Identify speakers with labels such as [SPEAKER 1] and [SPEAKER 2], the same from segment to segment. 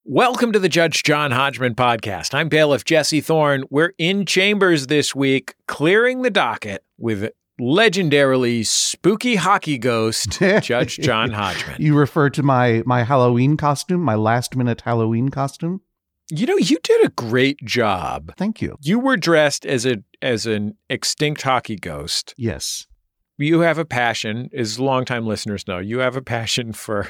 [SPEAKER 1] Welcome to the Judge John Hodgman podcast. I'm bailiff Jesse Thorne. We're in chambers this week, clearing the docket with legendarily spooky hockey ghost, Judge John Hodgman.
[SPEAKER 2] You refer to my Halloween costume, my last-minute Halloween costume?
[SPEAKER 1] You know, you did a great job.
[SPEAKER 2] Thank you.
[SPEAKER 1] You were dressed as an extinct hockey ghost.
[SPEAKER 2] Yes.
[SPEAKER 1] You have a passion, as longtime listeners know, you have a passion for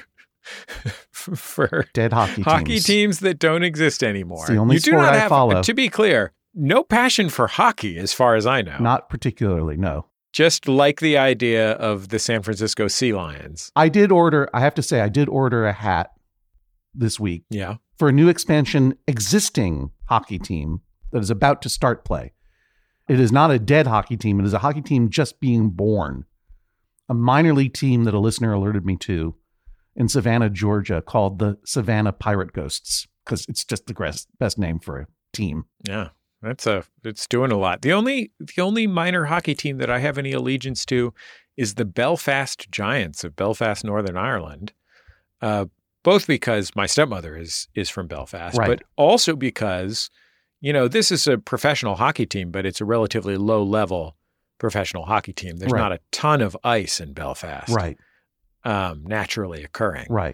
[SPEAKER 2] dead hockey
[SPEAKER 1] teams that don't exist anymore.
[SPEAKER 2] It's the only sport I follow.
[SPEAKER 1] To be clear, no passion for hockey, as far as I know.
[SPEAKER 2] Not particularly, no.
[SPEAKER 1] Just like the idea of the San Francisco Sea Lions.
[SPEAKER 2] I have to say, I did order a hat this week.
[SPEAKER 1] Yeah.
[SPEAKER 2] For a new expansion existing hockey team that is about to start play. It is not a dead hockey team. It is a hockey team just being born. A minor league team that a listener alerted me to in Savannah, Georgia, called the Savannah Pirate Ghosts, because it's just the best name for a team.
[SPEAKER 1] Yeah, it's doing a lot. The only minor hockey team that I have any allegiance to is the Belfast Giants of Belfast, Northern Ireland. Both because my stepmother is from Belfast,
[SPEAKER 2] right,
[SPEAKER 1] but also because, you know, this is a professional hockey team, but it's a relatively low-level professional hockey team. There's not a ton of ice in Belfast.
[SPEAKER 2] Right.
[SPEAKER 1] Naturally occurring.
[SPEAKER 2] Right.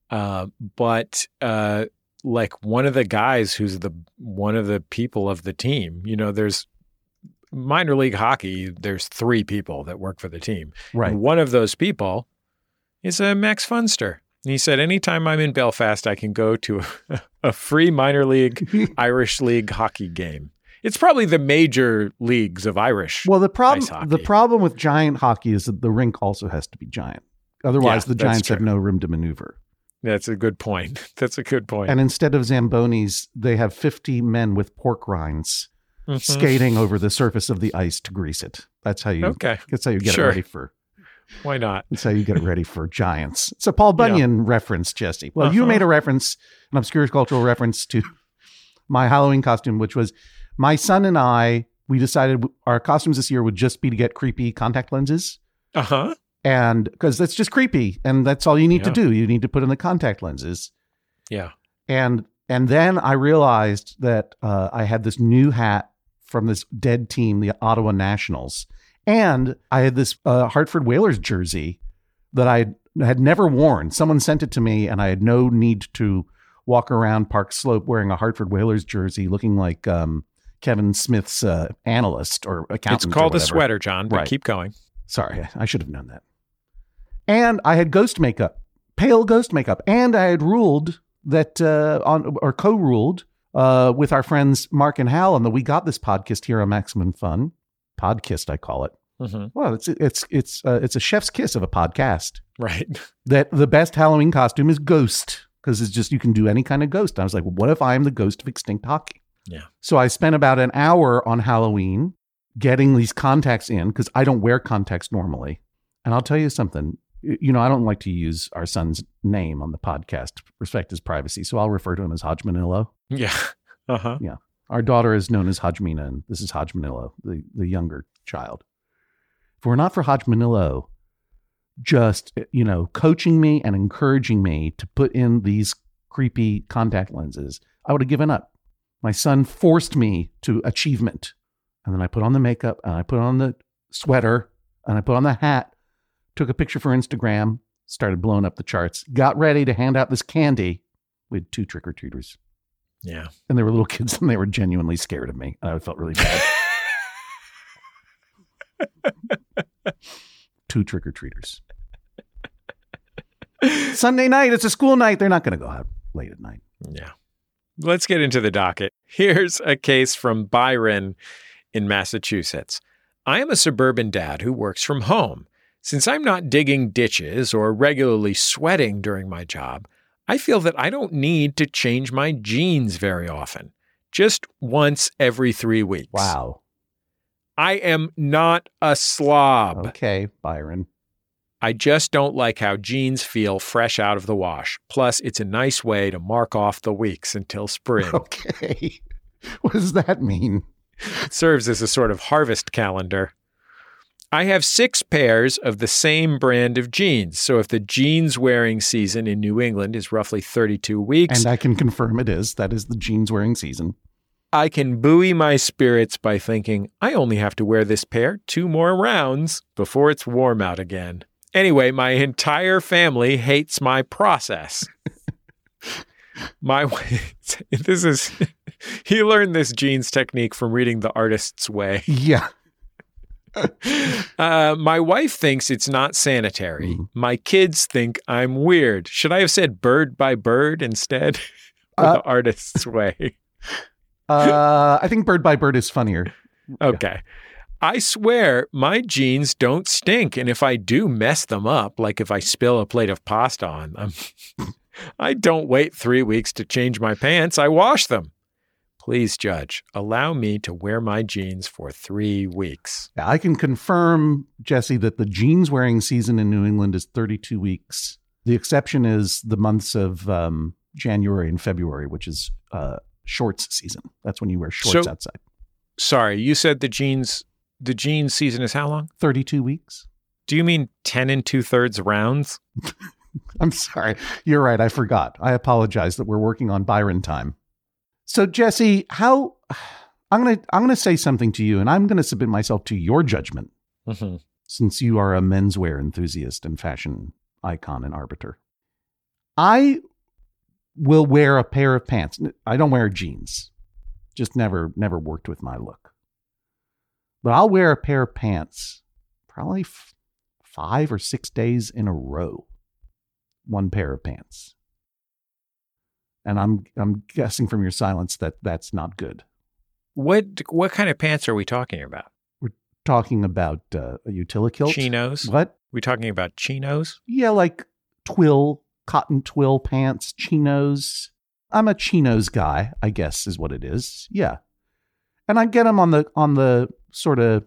[SPEAKER 1] But like one of the guys who's one of the people of the team, you know, there's minor league hockey, there's 3 people that work for the team.
[SPEAKER 2] Right.
[SPEAKER 1] And one of those people is Max Funster. And he said, anytime I'm in Belfast, I can go to a free minor league Irish league hockey game. It's probably the major leagues of Irish.
[SPEAKER 2] Well, the problem with giant hockey is that the rink also has to be giant. Otherwise, the Giants have no room to maneuver.
[SPEAKER 1] That's a good point.
[SPEAKER 2] And instead of Zambonis, they have 50 men with pork rinds skating over the surface of the ice to grease it. That's how you get it ready for.
[SPEAKER 1] Why not?
[SPEAKER 2] That's how you get it ready for Giants. It's a Paul Bunyan reference, Jesse. Well, you made an obscure cultural reference to my Halloween costume, which was my son and I, we decided our costumes this year would just be to get creepy contact lenses.
[SPEAKER 1] Uh-huh.
[SPEAKER 2] And because that's just creepy, and that's all you need to do. You need to put in the contact lenses.
[SPEAKER 1] Yeah.
[SPEAKER 2] And then I realized that I had this new hat from this dead team, the Ottawa Nationals. And I had this Hartford Whalers jersey that I had never worn. Someone sent it to me, and I had no need to walk around Park Slope wearing a Hartford Whalers jersey looking like Kevin Smith's analyst or accountant.
[SPEAKER 1] It's called a sweater, John, but keep going.
[SPEAKER 2] Sorry, I should have known that. And I had ghost makeup, pale ghost makeup. And I had ruled that co-ruled with our friends Mark and Hal on the We Got This podcast here on Maximum Fun. Podcast, I call it.
[SPEAKER 1] Mm-hmm.
[SPEAKER 2] Well, it's a chef's kiss of a podcast.
[SPEAKER 1] Right.
[SPEAKER 2] That the best Halloween costume is ghost, because it's just, you can do any kind of ghost. And I was like, well, what if I am the ghost of extinct hockey?
[SPEAKER 1] Yeah. So
[SPEAKER 2] I spent about an hour on Halloween getting these contacts in, because I don't wear contacts normally. And I'll tell you something. You know, I don't like to use our son's name on the podcast to respect his privacy, so I'll refer to him as Hodgmanillo.
[SPEAKER 1] Yeah. Uh-huh.
[SPEAKER 2] Yeah. Our daughter is known as Hodgmina, and this is Hodgmanillo, the younger child. If it were not for Hodgmanillo just, you know, coaching me and encouraging me to put in these creepy contact lenses, I would have given up. My son forced me to achievement. And then I put on the makeup, and I put on the sweater, and I put on the hat, took a picture for Instagram, started blowing up the charts, got ready to hand out this candy. We had 2 trick-or-treaters.
[SPEAKER 1] Yeah.
[SPEAKER 2] And they were little kids, and they were genuinely scared of me. And I felt really bad. 2 trick-or-treaters. Sunday night, it's a school night. They're not going to go out late at night.
[SPEAKER 1] Yeah. Let's get into the docket. Here's a case from Byron in Massachusetts. I am a suburban dad who works from home. Since I'm not digging ditches or regularly sweating during my job, I feel that I don't need to change my jeans very often, just once every 3 weeks.
[SPEAKER 2] Wow.
[SPEAKER 1] I am not a slob.
[SPEAKER 2] Okay, Byron.
[SPEAKER 1] I just don't like how jeans feel fresh out of the wash. Plus, it's a nice way to mark off the weeks until spring.
[SPEAKER 2] Okay. What does that mean?
[SPEAKER 1] It serves as a sort of harvest calendar. I have 6 pairs of the same brand of jeans. So if the jeans wearing season in New England is roughly 32 weeks.
[SPEAKER 2] And I can confirm it is. That is the jeans wearing season.
[SPEAKER 1] I can buoy my spirits by thinking, I only have to wear this pair 2 more rounds before it's warm out again. Anyway, my entire family hates my process. He learned this jeans technique from reading The Artist's Way.
[SPEAKER 2] Yeah.
[SPEAKER 1] My wife thinks it's not sanitary. My kids think I'm weird. Should I have said bird by bird instead? The Artist's Way.
[SPEAKER 2] I think bird by bird is funnier.
[SPEAKER 1] Okay. I swear my jeans don't stink. And if I do mess them up, like if I spill a plate of pasta on them, I don't wait 3 weeks to change my pants. I wash them. Please, Judge, allow me to wear my jeans for 3 weeks.
[SPEAKER 2] Yeah, I can confirm, Jesse, that the jeans wearing season in New England is 32 weeks. The exception is the months of January and February, which is shorts season. That's when you wear shorts outside.
[SPEAKER 1] Sorry, you said the jeans season is how long?
[SPEAKER 2] 32 weeks.
[SPEAKER 1] Do you mean 10 2/3 rounds?
[SPEAKER 2] I'm sorry. You're right. I forgot. I apologize that we're working on Byron time. So Jesse, I'm going to say something to you, and I'm going to submit myself to your judgment, since you are a menswear enthusiast and fashion icon and arbiter. I will wear a pair of pants. I don't wear jeans. Just never worked with my look. But I'll wear a pair of pants probably 5 or 6 days in a row. One pair of pants. And I'm guessing from your silence that that's not good.
[SPEAKER 1] What kind of pants are we talking about?
[SPEAKER 2] We're talking about a utilikilt.
[SPEAKER 1] Chinos?
[SPEAKER 2] What?
[SPEAKER 1] We talking about chinos?
[SPEAKER 2] Yeah, like cotton twill pants, chinos. I'm a chinos guy, I guess is what it is. Yeah. And I get them on the sort of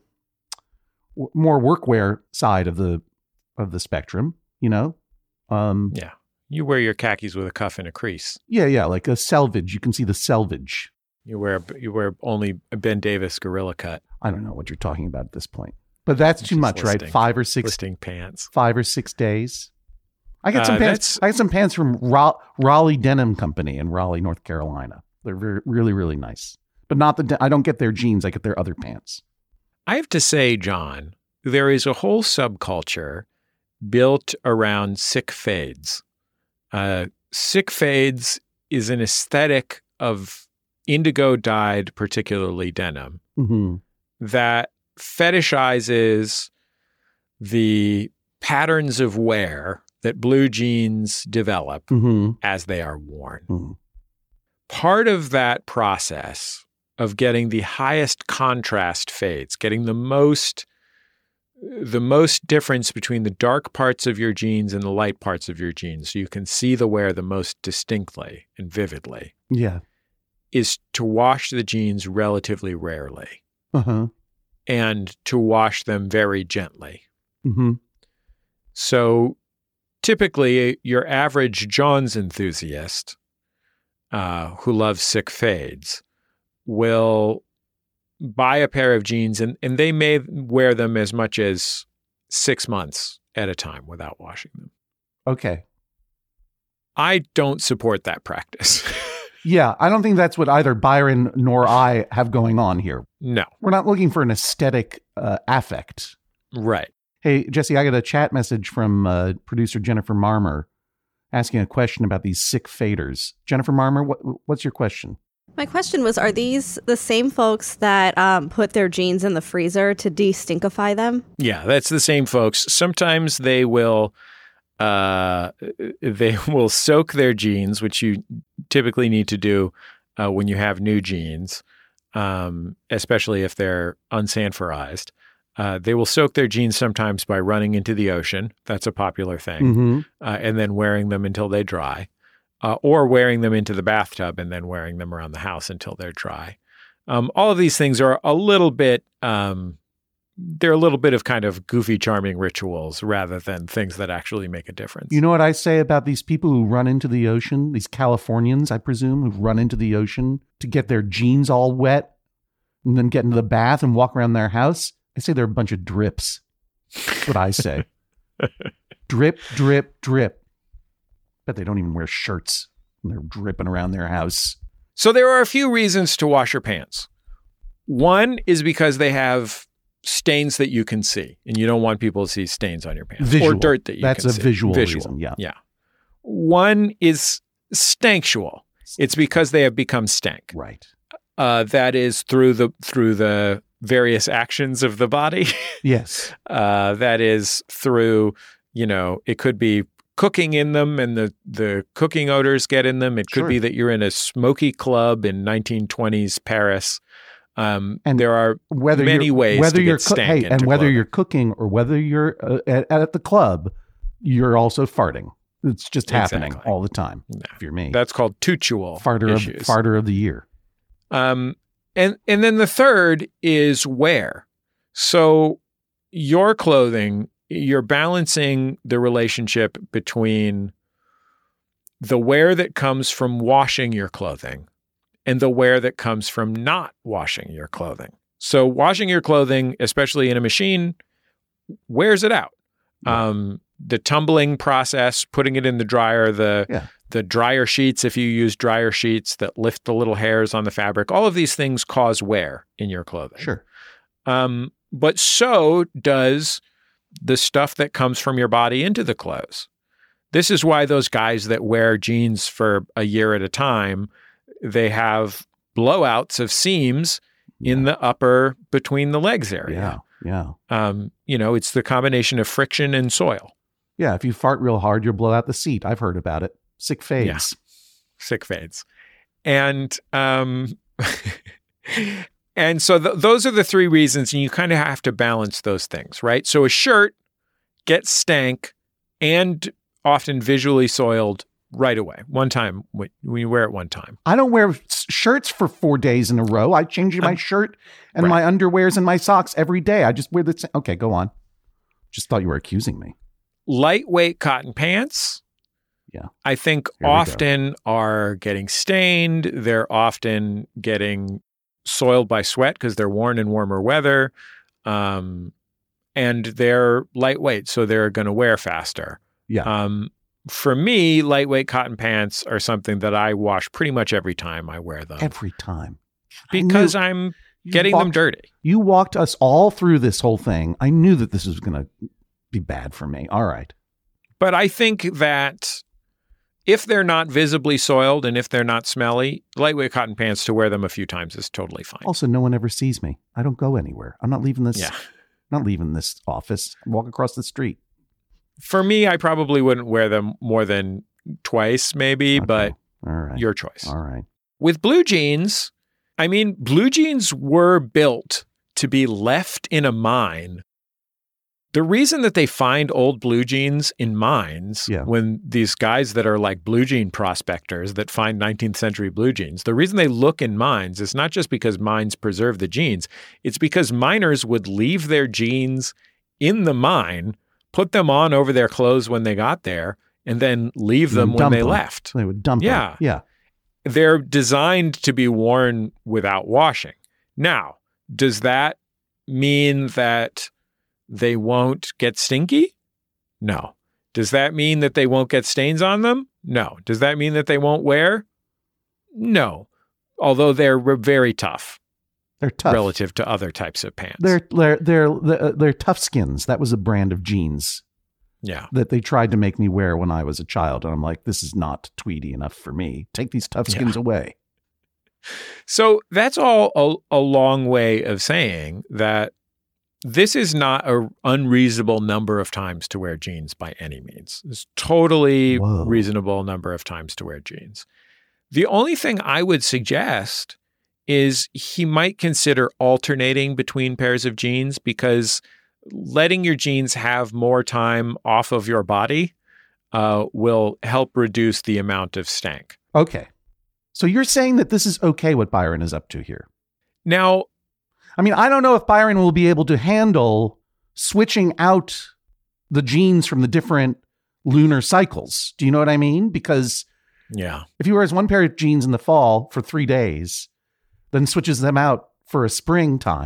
[SPEAKER 2] more workwear side of the spectrum, you know?
[SPEAKER 1] Yeah. You wear your khakis with a cuff and a crease.
[SPEAKER 2] Yeah, like a selvage. You can see the selvage.
[SPEAKER 1] You wear only a Ben Davis gorilla cut.
[SPEAKER 2] I don't know what you're talking about at this point. But that's too much, right? 5 or 6
[SPEAKER 1] listing pants.
[SPEAKER 2] 5 or 6 days. I got some pants. I got some pants from Raleigh Denim Company in Raleigh, North Carolina. They're really, really nice. But I don't get their jeans. I get their other pants.
[SPEAKER 1] I have to say, John, there is a whole subculture built around sick fades. Sick fades is an aesthetic of indigo dyed, particularly denim, that fetishizes the patterns of wear that blue jeans develop as they are worn. Part of that process of getting the highest contrast fades, getting the most difference between the dark parts of your jeans and the light parts of your jeans, so you can see the wear the most distinctly and vividly.
[SPEAKER 2] Yeah,
[SPEAKER 1] is to wash the jeans relatively rarely, and to wash them very gently. So, typically, your average Johns enthusiast who loves sick fades will buy a pair of jeans and they may wear them as much as 6 months at a time without washing them.
[SPEAKER 2] Okay.
[SPEAKER 1] I don't support that practice.
[SPEAKER 2] Yeah, I don't think that's what either Byron nor I have going on here.
[SPEAKER 1] No.
[SPEAKER 2] We're not looking for an aesthetic affect.
[SPEAKER 1] Right.
[SPEAKER 2] Hey, Jesse, I got a chat message from producer Jennifer Marmer asking a question about these sick faders. Jennifer Marmer, what's your question?
[SPEAKER 3] My question was, are these the same folks that put their jeans in the freezer to de-stinkify them? Yeah,
[SPEAKER 1] that's the same folks. Sometimes they will soak their jeans, which you typically need to do when you have new jeans, especially if they're unsanforized. They will soak their jeans sometimes by running into the ocean. That's a popular thing. And then wearing them until they dry. Or wearing them into the bathtub and then wearing them around the house until they're dry. All of these things are a little bit, they're a little bit of kind of goofy, charming rituals rather than things that actually make a difference.
[SPEAKER 2] You know what I say about these people who run into the ocean, these Californians, I presume, who run into the ocean to get their jeans all wet and then get into the bath and walk around their house? I say they're a bunch of drips. That's what I say. Drip, drip, drip. Bet they don't even wear shirts when they're dripping around their house.
[SPEAKER 1] So there are a few reasons to wash your pants. One is because they have stains that you can see, and you don't want people to see stains on your pants.
[SPEAKER 2] Visual.
[SPEAKER 1] Or dirt that you can see.
[SPEAKER 2] That's a visual reason, yeah.
[SPEAKER 1] Yeah. One is stanktual. It's because they have become stank.
[SPEAKER 2] Right.
[SPEAKER 1] That is through the various actions of the body.
[SPEAKER 2] Yes.
[SPEAKER 1] That is through, it could be cooking in them and the cooking odors get in them. It could be that you're in a smoky club in 1920s Paris. And there are many ways to get stank into
[SPEAKER 2] whether
[SPEAKER 1] clothing.
[SPEAKER 2] you're cooking or whether you're at the club, you're also farting. It's just happening all the time. No. If you're me,
[SPEAKER 1] that's called tutual issues.
[SPEAKER 2] Farter of the year.
[SPEAKER 1] And then the third is wear. So your clothing, you're balancing the relationship between the wear that comes from washing your clothing and the wear that comes from not washing your clothing. So washing your clothing, especially in a machine, wears it out. Yeah. The tumbling process, putting it in the dryer, the dryer sheets, if you use dryer sheets that lift the little hairs on the fabric, all of these things cause wear in your clothing.
[SPEAKER 2] Sure.
[SPEAKER 1] But so does the stuff that comes from your body into the clothes. This is why those guys that wear jeans for a year at a time, they have blowouts of seams in the upper between the legs area.
[SPEAKER 2] Yeah.
[SPEAKER 1] It's the combination of friction and soil.
[SPEAKER 2] Yeah, if you fart real hard, you'll blow out the seat. I've heard about it. Sick fades.
[SPEAKER 1] Yeah. Sick fades. And and so those are the three reasons, and you kind of have to balance those things, right? So a shirt gets stank and often visually soiled right away. One time, when you wear it one time.
[SPEAKER 2] I don't wear shirts for 4 days in a row. I change my shirt and my underwears and my socks every day. I just wear the same. Okay, go on. Just thought you were accusing me.
[SPEAKER 1] Lightweight cotton pants, I think often are getting stained. They're often getting soiled by sweat because they're worn in warmer weather. And they're lightweight, so they're going to wear faster.
[SPEAKER 2] Yeah.
[SPEAKER 1] For me, lightweight cotton pants are something that I wash pretty much every time I wear them.
[SPEAKER 2] Every time.
[SPEAKER 1] Because I'm getting them dirty.
[SPEAKER 2] You walked us all through this whole thing. I knew that this was going to be bad for me. All right.
[SPEAKER 1] But I think that if they're not visibly soiled and if they're not smelly, lightweight cotton pants, to wear them a few times is totally fine.
[SPEAKER 2] Also, no one ever sees me. I don't go anywhere. I'm not leaving this. Not leaving this office. I walk across the street.
[SPEAKER 1] For me, I probably wouldn't wear them more than twice, maybe, but your choice.
[SPEAKER 2] All right.
[SPEAKER 1] With blue jeans, blue jeans were built to be left in a mine. The reason that they find old blue jeans in mines, when these guys that are like blue jean prospectors that find 19th century blue jeans, the reason they look in mines is not just because mines preserve the jeans. It's because miners would leave their jeans in the mine, put them on over their clothes when they got there, and then leave them when they left.
[SPEAKER 2] They would dump them. Yeah.
[SPEAKER 1] They're designed to be worn without washing. Now, does that mean that they won't get stinky? No. Does that mean that they won't get stains on them? No. Does that mean that they won't wear? No. Although they're very tough.
[SPEAKER 2] They're tough
[SPEAKER 1] relative to other types of pants.
[SPEAKER 2] They're tough skins. That was a brand of jeans.
[SPEAKER 1] Yeah.
[SPEAKER 2] That they tried to make me wear when I was a child. And I'm like, this is not tweedy enough for me. Take these tough skins away.
[SPEAKER 1] So that's all a long way of saying that this is not an unreasonable number of times to wear jeans by any means. It's totally reasonable number of times to wear jeans. The only thing I would suggest is he might consider alternating between pairs of jeans, because letting your jeans have more time off of your body will help reduce the amount of stank.
[SPEAKER 2] Okay. So you're saying that this is okay what Byron is up to here?
[SPEAKER 1] Now,
[SPEAKER 2] I don't know if Byron will be able to handle switching out the jeans from the different lunar cycles. Do you know what I mean? Because if he wears one pair of jeans in the fall for 3 days, then switches them out for a springtime,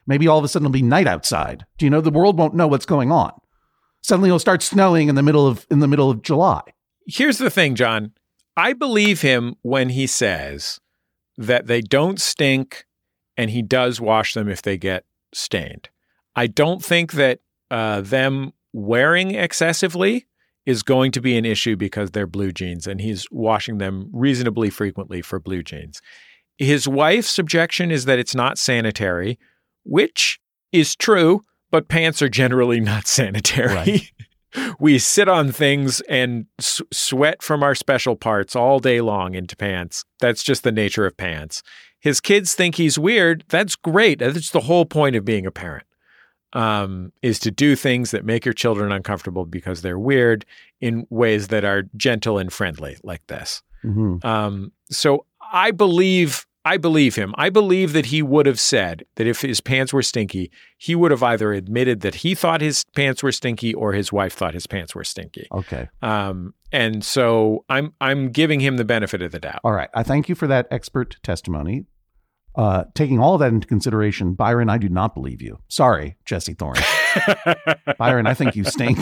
[SPEAKER 2] Maybe all of a sudden it'll be night outside. Do you know the world won't know what's going on? Suddenly it'll start snowing in the middle of July.
[SPEAKER 1] Here's the thing, John. I believe him when he says that they don't stink and he does wash them if they get stained. I don't think that them wearing excessively is going to be an issue because they're blue jeans and he's washing them reasonably frequently for blue jeans. His wife's objection is that it's not sanitary, which is true, but pants are generally not sanitary.
[SPEAKER 2] Right.
[SPEAKER 1] We sit on things and sweat from our special parts all day long into pants. That's just the nature of pants. His kids think he's weird. That's great. That's the whole point of being a parent, is to do things that make your children uncomfortable because they're weird in ways that are gentle and friendly like this.
[SPEAKER 2] Mm-hmm.
[SPEAKER 1] So I believe him. I believe that he would have said that if his pants were stinky, he would have either admitted that he thought his pants were stinky or his wife thought his pants were stinky.
[SPEAKER 2] Okay.
[SPEAKER 1] And so I'm giving him the benefit of the doubt.
[SPEAKER 2] All right. I thank you for that expert testimony. Taking all of that into consideration, Byron, I do not believe you. Sorry, Jesse Thorne. Byron, I think you stink.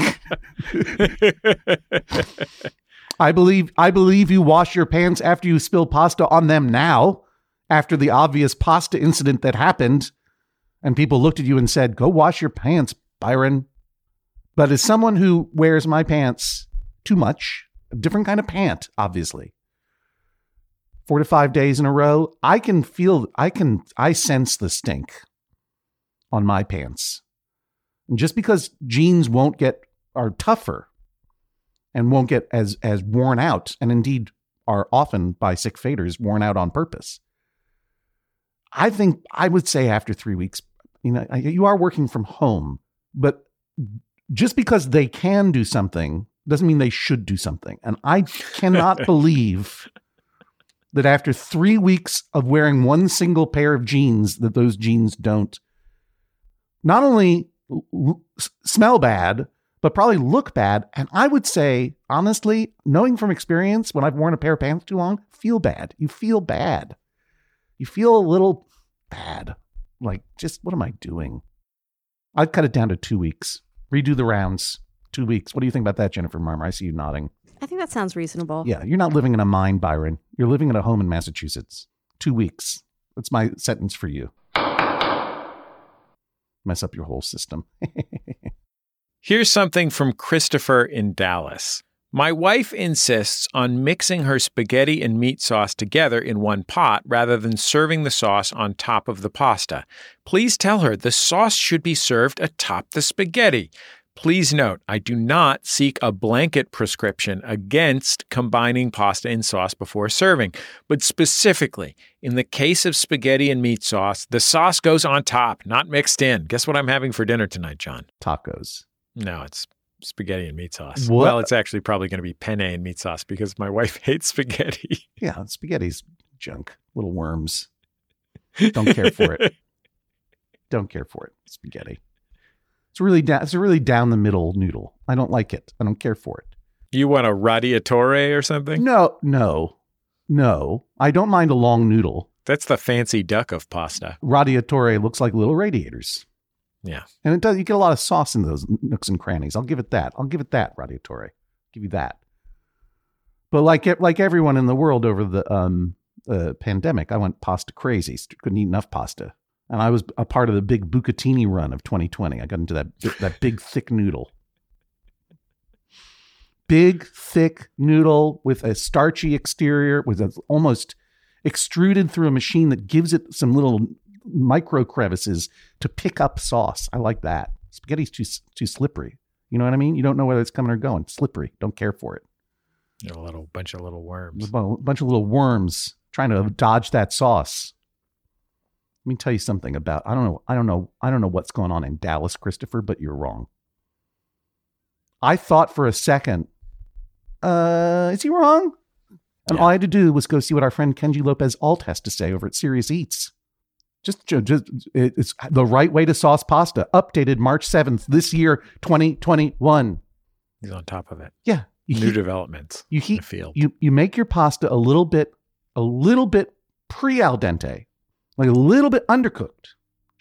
[SPEAKER 2] I believe you wash your pants after you spill pasta on them now, after the obvious pasta incident that happened, and people looked at you and said, go wash your pants, Byron. But as someone who wears my pants too much, a different kind of pant, obviously, 4 to 5 days in a row, I sense the stink on my pants. And just because jeans are tougher and won't get as worn out, and indeed are often by sick faders worn out on purpose, I think I would say after 3 weeks, you are working from home, but just because they can do something doesn't mean they should do something. And I cannot believe that after 3 weeks of wearing one single pair of jeans, that those jeans don't not only smell bad, but probably look bad. And I would say, honestly, knowing from experience, when I've worn a pair of pants too long, feel bad. You feel bad. You feel a little bad. Like, just what am I doing? I'd cut it down to 2 weeks. Redo the rounds. 2 weeks. What do you think about that, Jennifer Marmer? I see you nodding.
[SPEAKER 3] I think that sounds reasonable.
[SPEAKER 2] Yeah, you're not living in a mine, Byron. You're living in a home in Massachusetts. 2 weeks. That's my sentence for you. Mess up your whole system.
[SPEAKER 1] Here's something from Christopher in Dallas. My wife insists on mixing her spaghetti and meat sauce together in one pot rather than serving the sauce on top of the pasta. Please tell her the sauce should be served atop the spaghetti. Please note, I do not seek a blanket prescription against combining pasta and sauce before serving, but specifically, in the case of spaghetti and meat sauce, the sauce goes on top, not mixed in. Guess what I'm having for dinner tonight, John?
[SPEAKER 2] Tacos.
[SPEAKER 1] No, it's spaghetti and meat sauce.
[SPEAKER 2] What?
[SPEAKER 1] Well, it's actually probably going to be penne and meat sauce because my wife hates spaghetti.
[SPEAKER 2] Yeah, spaghetti's junk. Little worms. Don't care for it. Don't care for it. Spaghetti. It's a really down the middle noodle. I don't like it. I don't care for it.
[SPEAKER 1] You want a radiatore or something?
[SPEAKER 2] No. I don't mind a long noodle.
[SPEAKER 1] That's the fancy duck of pasta.
[SPEAKER 2] Radiatore looks like little radiators.
[SPEAKER 1] Yeah.
[SPEAKER 2] And it does. You get a lot of sauce in those nooks and crannies. I'll give it that. Radiatore. Give you that. But like everyone in the world over the pandemic, I went pasta crazy. Couldn't eat enough pasta. And I was a part of the big bucatini run of 2020. I got into that big, thick noodle. Big, thick noodle with a starchy exterior, with almost extruded through a machine that gives it some little micro crevices to pick up sauce. I like that. Spaghetti's too slippery. You know what I mean? You don't know whether it's coming or going. Slippery. Don't care for it.
[SPEAKER 1] A bunch of little worms.
[SPEAKER 2] A bunch of little worms trying to dodge that sauce. Let me tell you something about, I don't know what's going on in Dallas, Christopher, but you're wrong. I thought for a second, is he wrong? And all I had to do was go see what our friend Kenji Lopez Alt has to say over at Serious Eats. Just it's the right way to sauce pasta, updated March 7th, this year, 2021.
[SPEAKER 1] He's on top of it.
[SPEAKER 2] Yeah.
[SPEAKER 1] New developments
[SPEAKER 2] in
[SPEAKER 1] the field.
[SPEAKER 2] You make your pasta a little bit pre-al dente. Like a little bit undercooked.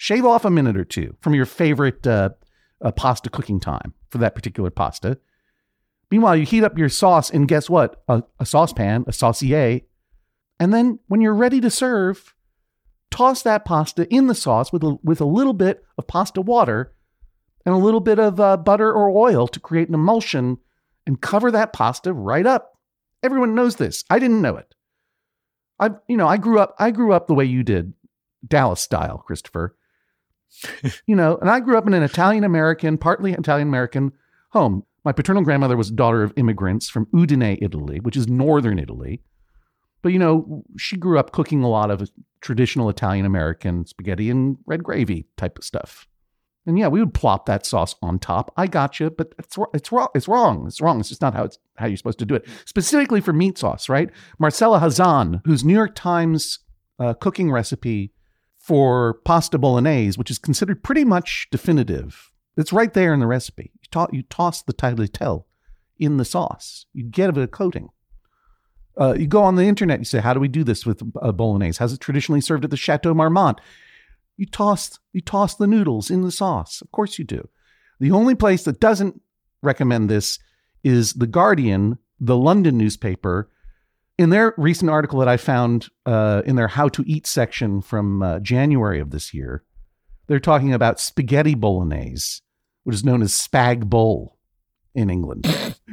[SPEAKER 2] Shave off a minute or two from your favorite pasta cooking time for that particular pasta. Meanwhile, you heat up your sauce in, guess what? A saucepan, a saucier. And then when you're ready to serve, toss that pasta in the sauce with a little bit of pasta water and a little bit of butter or oil to create an emulsion, and cover that pasta right up. Everyone knows this. I didn't know it. I grew up the way you did, Dallas style, Christopher. And I grew up in an Italian-American, partly Italian-American home. My paternal grandmother was a daughter of immigrants from Udine, Italy, which is northern Italy. But, she grew up cooking a lot of traditional Italian-American spaghetti and red gravy type of stuff. And yeah, we would plop that sauce on top. I got you, but it's wrong. It's wrong. It's just not how you're supposed to do it. Specifically for meat sauce, right? Marcella Hazan, whose New York Times cooking recipe for pasta bolognese, which is considered pretty much definitive. It's right there in the recipe. You toss the tagliatelle in the sauce. You get a bit of coating. You go on the internet, you say, how do we do this with bolognese? How's it traditionally served at the Chateau Marmont? You toss the noodles in the sauce. Of course you do. The only place that doesn't recommend this is The Guardian, the London newspaper. In their recent article that I found in their How to Eat section from January of this year, they're talking about spaghetti bolognese, which is known as spag bol in England.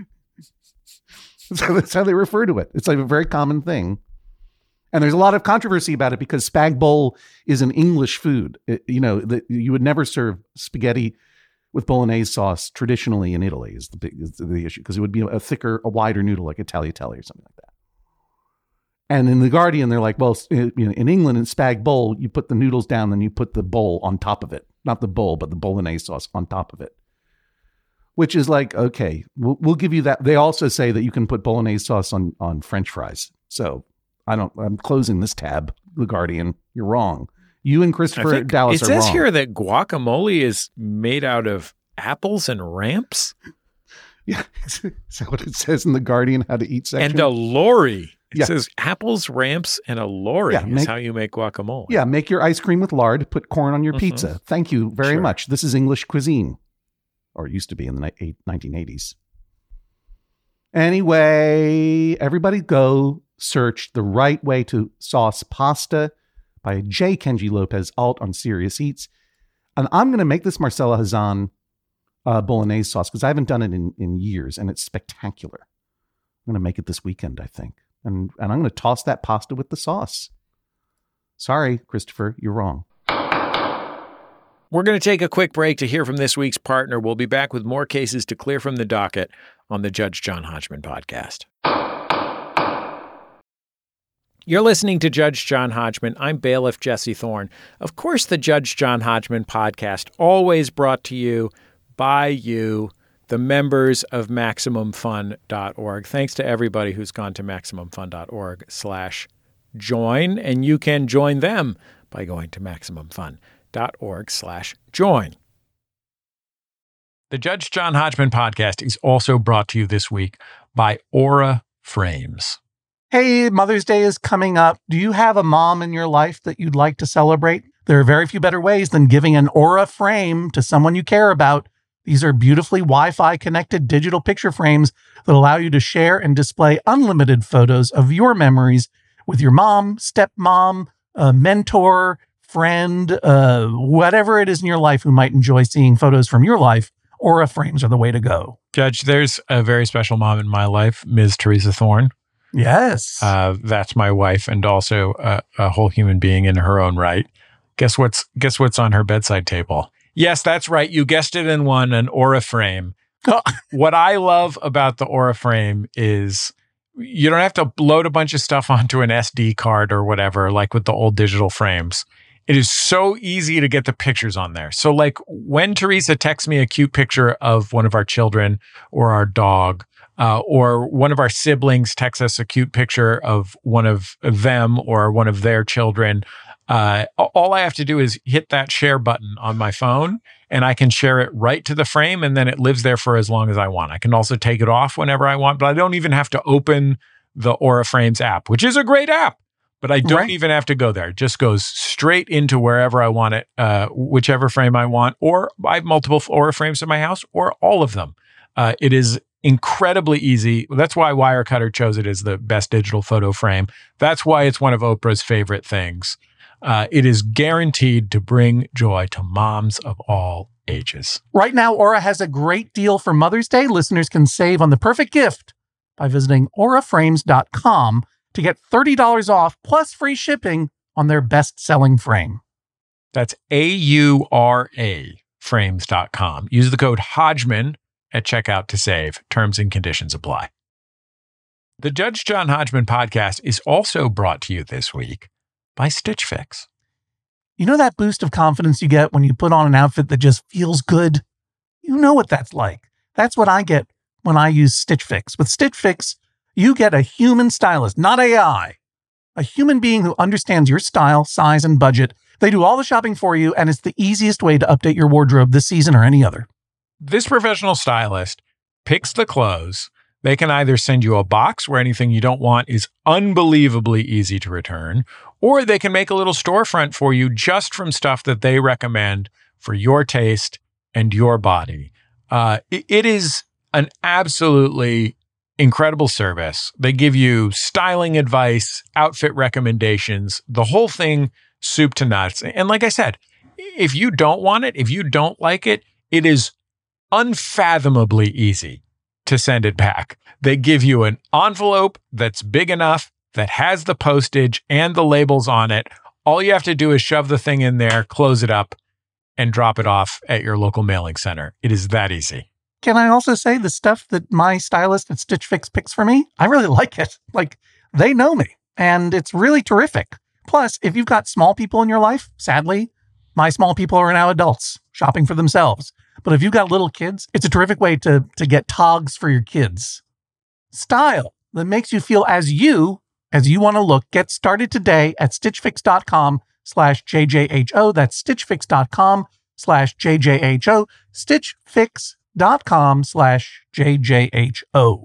[SPEAKER 2] So that's how they refer to it. It's like a very common thing. And there's a lot of controversy about it because spag bol is an English food. You would never serve spaghetti with bolognese sauce traditionally in Italy is the issue, because it would be a wider noodle like a tagliatelle or something like that. And in The Guardian, they're like, well, in England, in spag bol, you put the noodles down, then you put the bowl on top of it. Not the bowl, but the bolognese sauce on top of it. Which is like, okay, we'll give you that. They also say that you can put bolognese sauce on French fries. So I'm closing this tab, The Guardian. You're wrong. You and Christopher Dallas are wrong.
[SPEAKER 1] It says here that guacamole is made out of apples and ramps.
[SPEAKER 2] Yeah. Is that what it says in The Guardian, How to Eat section?
[SPEAKER 1] And a lorry. It says apples, ramps, and a lorry is how you make guacamole.
[SPEAKER 2] Yeah, make your ice cream with lard, put corn on your pizza. Thank you very much. This is English cuisine. Or it used to be in the 1980s. Anyway, everybody go search The Right Way to Sauce Pasta by J. Kenji Lopez Alt on Serious Eats. And I'm going to make this Marcella Hazan bolognese sauce because I haven't done it in years, and it's spectacular. I'm going to make it this weekend, I think. And I'm going to toss that pasta with the sauce. Sorry, Christopher, you're wrong.
[SPEAKER 1] We're going to take a quick break to hear from this week's partner. We'll be back with more cases to clear from the docket on the Judge John Hodgman podcast. You're listening to Judge John Hodgman. I'm bailiff Jesse Thorne. Of course, the Judge John Hodgman podcast, always brought to you by you, the members of MaximumFun.org. Thanks to everybody who's gone to MaximumFun.org/join, and you can join them by going to MaximumFun.org/join. The Judge John Hodgman podcast is also brought to you this week by Aura Frames.
[SPEAKER 2] Hey, Mother's Day is coming up. Do you have a mom in your life that you'd like to celebrate? There are very few better ways than giving an Aura frame to someone you care about. These are beautifully Wi-Fi connected digital picture frames that allow you to share and display unlimited photos of your memories with your mom, stepmom, mentor, friend, whatever it is in your life who might enjoy seeing photos from your life. Aura frames are the way to go.
[SPEAKER 1] Judge, there's a very special mom in my life, Ms. Teresa Thorne.
[SPEAKER 2] Yes.
[SPEAKER 1] That's my wife and also a whole human being in her own right. Guess what's on her bedside table? Yes, that's right. You guessed it in one, an Aura frame. What I love about the Aura frame is you don't have to load a bunch of stuff onto an SD card or whatever, like with the old digital frames. It is so easy to get the pictures on there. So like when Teresa texts me a cute picture of one of our children or our dog, or one of our siblings texts us a cute picture of one of them or one of their children, all I have to do is hit that share button on my phone and I can share it right to the frame, and then it lives there for as long as I want. I can also take it off whenever I want, but I don't even have to open the Aura Frames app, which is a great app. but I don't
[SPEAKER 2] Right.
[SPEAKER 1] even have to go there. It just goes straight into wherever I want it, whichever frame I want, or I have multiple Aura frames in my house, or all of them. It is incredibly easy. That's why Wirecutter chose it as the best digital photo frame. That's why it's one of Oprah's favorite things. It is guaranteed to bring joy to moms of all ages.
[SPEAKER 2] Right now, Aura has a great deal for Mother's Day. Listeners can save on the perfect gift by visiting auraframes.com to get $30 off plus free shipping on their best-selling frame.
[SPEAKER 1] That's AURA frames.com. Use the code Hodgman at checkout to save. Terms and conditions apply. The Judge John Hodgman podcast is also brought to you this week by Stitch Fix.
[SPEAKER 2] You know that boost of confidence you get when you put on an outfit that just feels good? You know what that's like. That's what I get when I use Stitch Fix. With Stitch Fix, you get a human stylist, not AI. A human being who understands your style, size, and budget. They do all the shopping for you, and it's the easiest way to update your wardrobe this season or any other.
[SPEAKER 1] This professional stylist picks the clothes. They can either send you a box where anything you don't want is unbelievably easy to return, or they can make a little storefront for you just from stuff that they recommend for your taste and your body. It is an absolutely incredible service. They give you styling advice, outfit recommendations, the whole thing, soup to nuts. And like I said, if you don't want it, if you don't like it, it is unfathomably easy to send it back. They give you an envelope that's big enough, that has the postage and the labels on it. All you have to do is shove the thing in there, close it up, and drop it off at your local mailing center. It is that easy.
[SPEAKER 2] Can I also say the stuff that my stylist at Stitch Fix picks for me? I really like it. Like, they know me, and it's really terrific. Plus, if you've got small people in your life, sadly, my small people are now adults shopping for themselves. But if you've got little kids, it's a terrific way to get togs for your kids. Style that makes you feel as you want to look. Get started today at stitchfix.com/JJHO. That's stitchfix.com/JJHO. stitchfix.com/JJHO.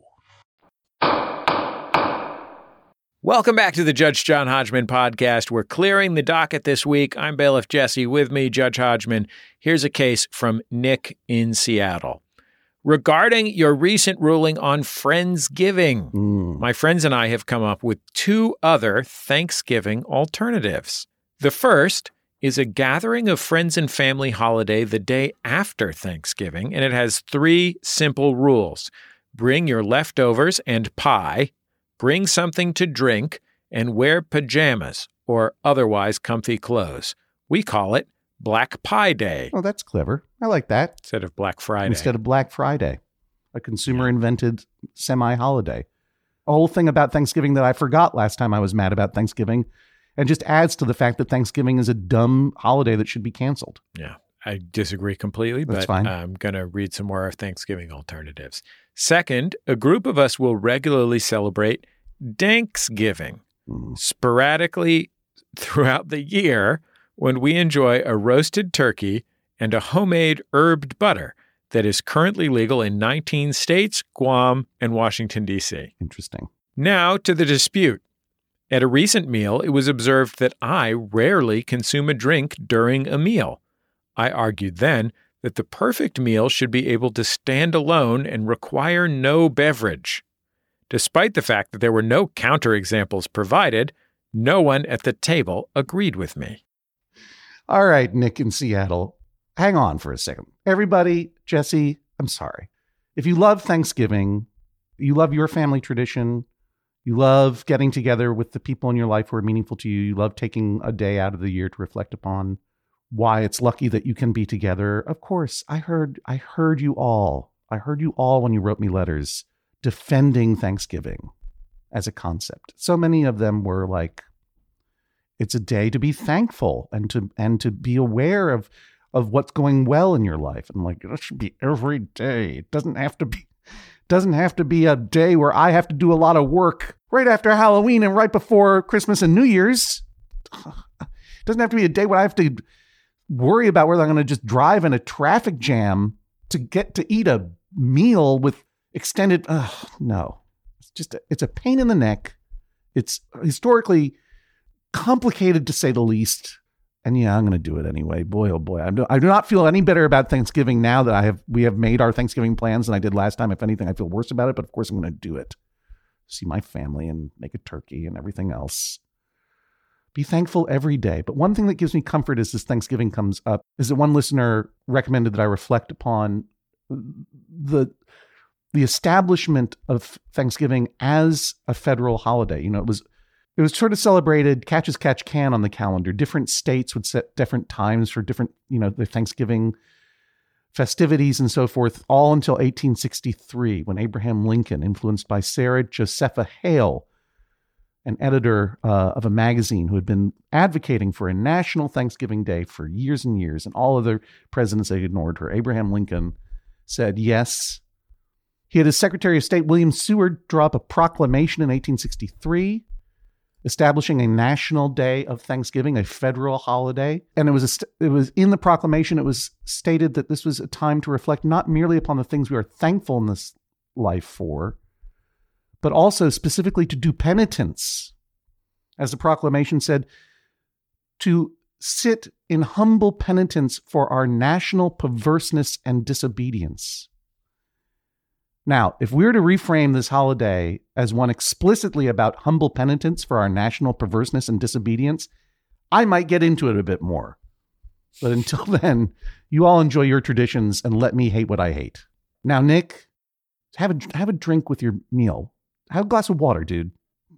[SPEAKER 1] Welcome back to the Judge John Hodgman podcast. We're clearing the docket this week. I'm Bailiff Jesse. With me, Judge Hodgman. Here's a case from Nick in Seattle. Regarding your recent ruling on Friendsgiving, my friends and I have come up with two other Thanksgiving alternatives. The first is a gathering of friends and family holiday the day after Thanksgiving, and it has three simple rules. Bring your leftovers and pie, bring something to drink, and wear pajamas or otherwise comfy clothes. We call it Black Pie Day
[SPEAKER 2] Oh, that's clever. I like that.
[SPEAKER 1] instead of Black Friday.
[SPEAKER 2] Instead of Black Friday, a consumer-invented semi-holiday. A whole thing about Thanksgiving that I forgot last time I was mad about Thanksgiving, and just adds to the fact that Thanksgiving is a dumb holiday that should be canceled.
[SPEAKER 1] Yeah, I disagree completely,
[SPEAKER 2] That's
[SPEAKER 1] but
[SPEAKER 2] fine.
[SPEAKER 1] I'm going to read some more Thanksgiving alternatives. Second, a group of us will regularly celebrate Danksgiving, sporadically throughout the year, when we enjoy a roasted turkey and a homemade herbed butter that is currently legal in 19 states, Guam, and Washington, D.C.
[SPEAKER 2] Interesting.
[SPEAKER 1] Now to the dispute. At a recent meal, it was observed that I rarely consume a drink during a meal. I argued then that the perfect meal should be able to stand alone and require no beverage. Despite the fact that there were no counterexamples provided, no one at the table agreed with me.
[SPEAKER 2] All right, Nick in Seattle, hang on for a second. Everybody, Jesse, I'm sorry. If you love Thanksgiving, you love your family tradition, you love getting together with the people in your life who are meaningful to you, you love taking a day out of the year to reflect upon why it's lucky that you can be together. Of course, I heard you all. I heard you all when you wrote me letters defending Thanksgiving as a concept. So many of them were like, it's a day to be thankful and to be aware of what's going well in your life. And like, it should be every day. It doesn't have to be a day where I have to do a lot of work right after Halloween and right before Christmas and New Year's. It doesn't have to be a day where I have to worry about whether I'm going to just drive in a traffic jam to get to eat a meal with extended. No, it's a pain in the neck. It's historically complicated to say the least. And yeah, I'm going to do it anyway. Boy, oh boy. I do not feel any better about Thanksgiving now that we have made our Thanksgiving plans than I did last time. If anything, I feel worse about it, but of course I'm going to do it. See my family and make a turkey and everything else. Be thankful every day. But one thing that gives me comfort as this Thanksgiving comes up is that one listener recommended that I reflect upon the establishment of Thanksgiving as a federal holiday. You know, it was sort of celebrated catch as catch can on the calendar. Different states would set different times for different, the Thanksgiving festivities and so forth, all until 1863, when Abraham Lincoln, influenced by Sarah Josepha Hale, an editor of a magazine who had been advocating for a national Thanksgiving Day for years and years, and all other presidents had ignored her, Abraham Lincoln said yes. He had his Secretary of State, William Seward, draw up a proclamation in 1863 establishing a national day of Thanksgiving, a federal holiday. And it was in the proclamation, it was stated that this was a time to reflect not merely upon the things we are thankful in this life for, but also specifically to do penitence. As the proclamation said, to sit in humble penitence for our national perverseness and disobedience. Now, if we were to reframe this holiday as one explicitly about humble penitence for our national perverseness and disobedience, I might get into it a bit more. But until then, you all enjoy your traditions and let me hate what I hate. Now, Nick, have a drink with your meal. Have a glass of water, dude.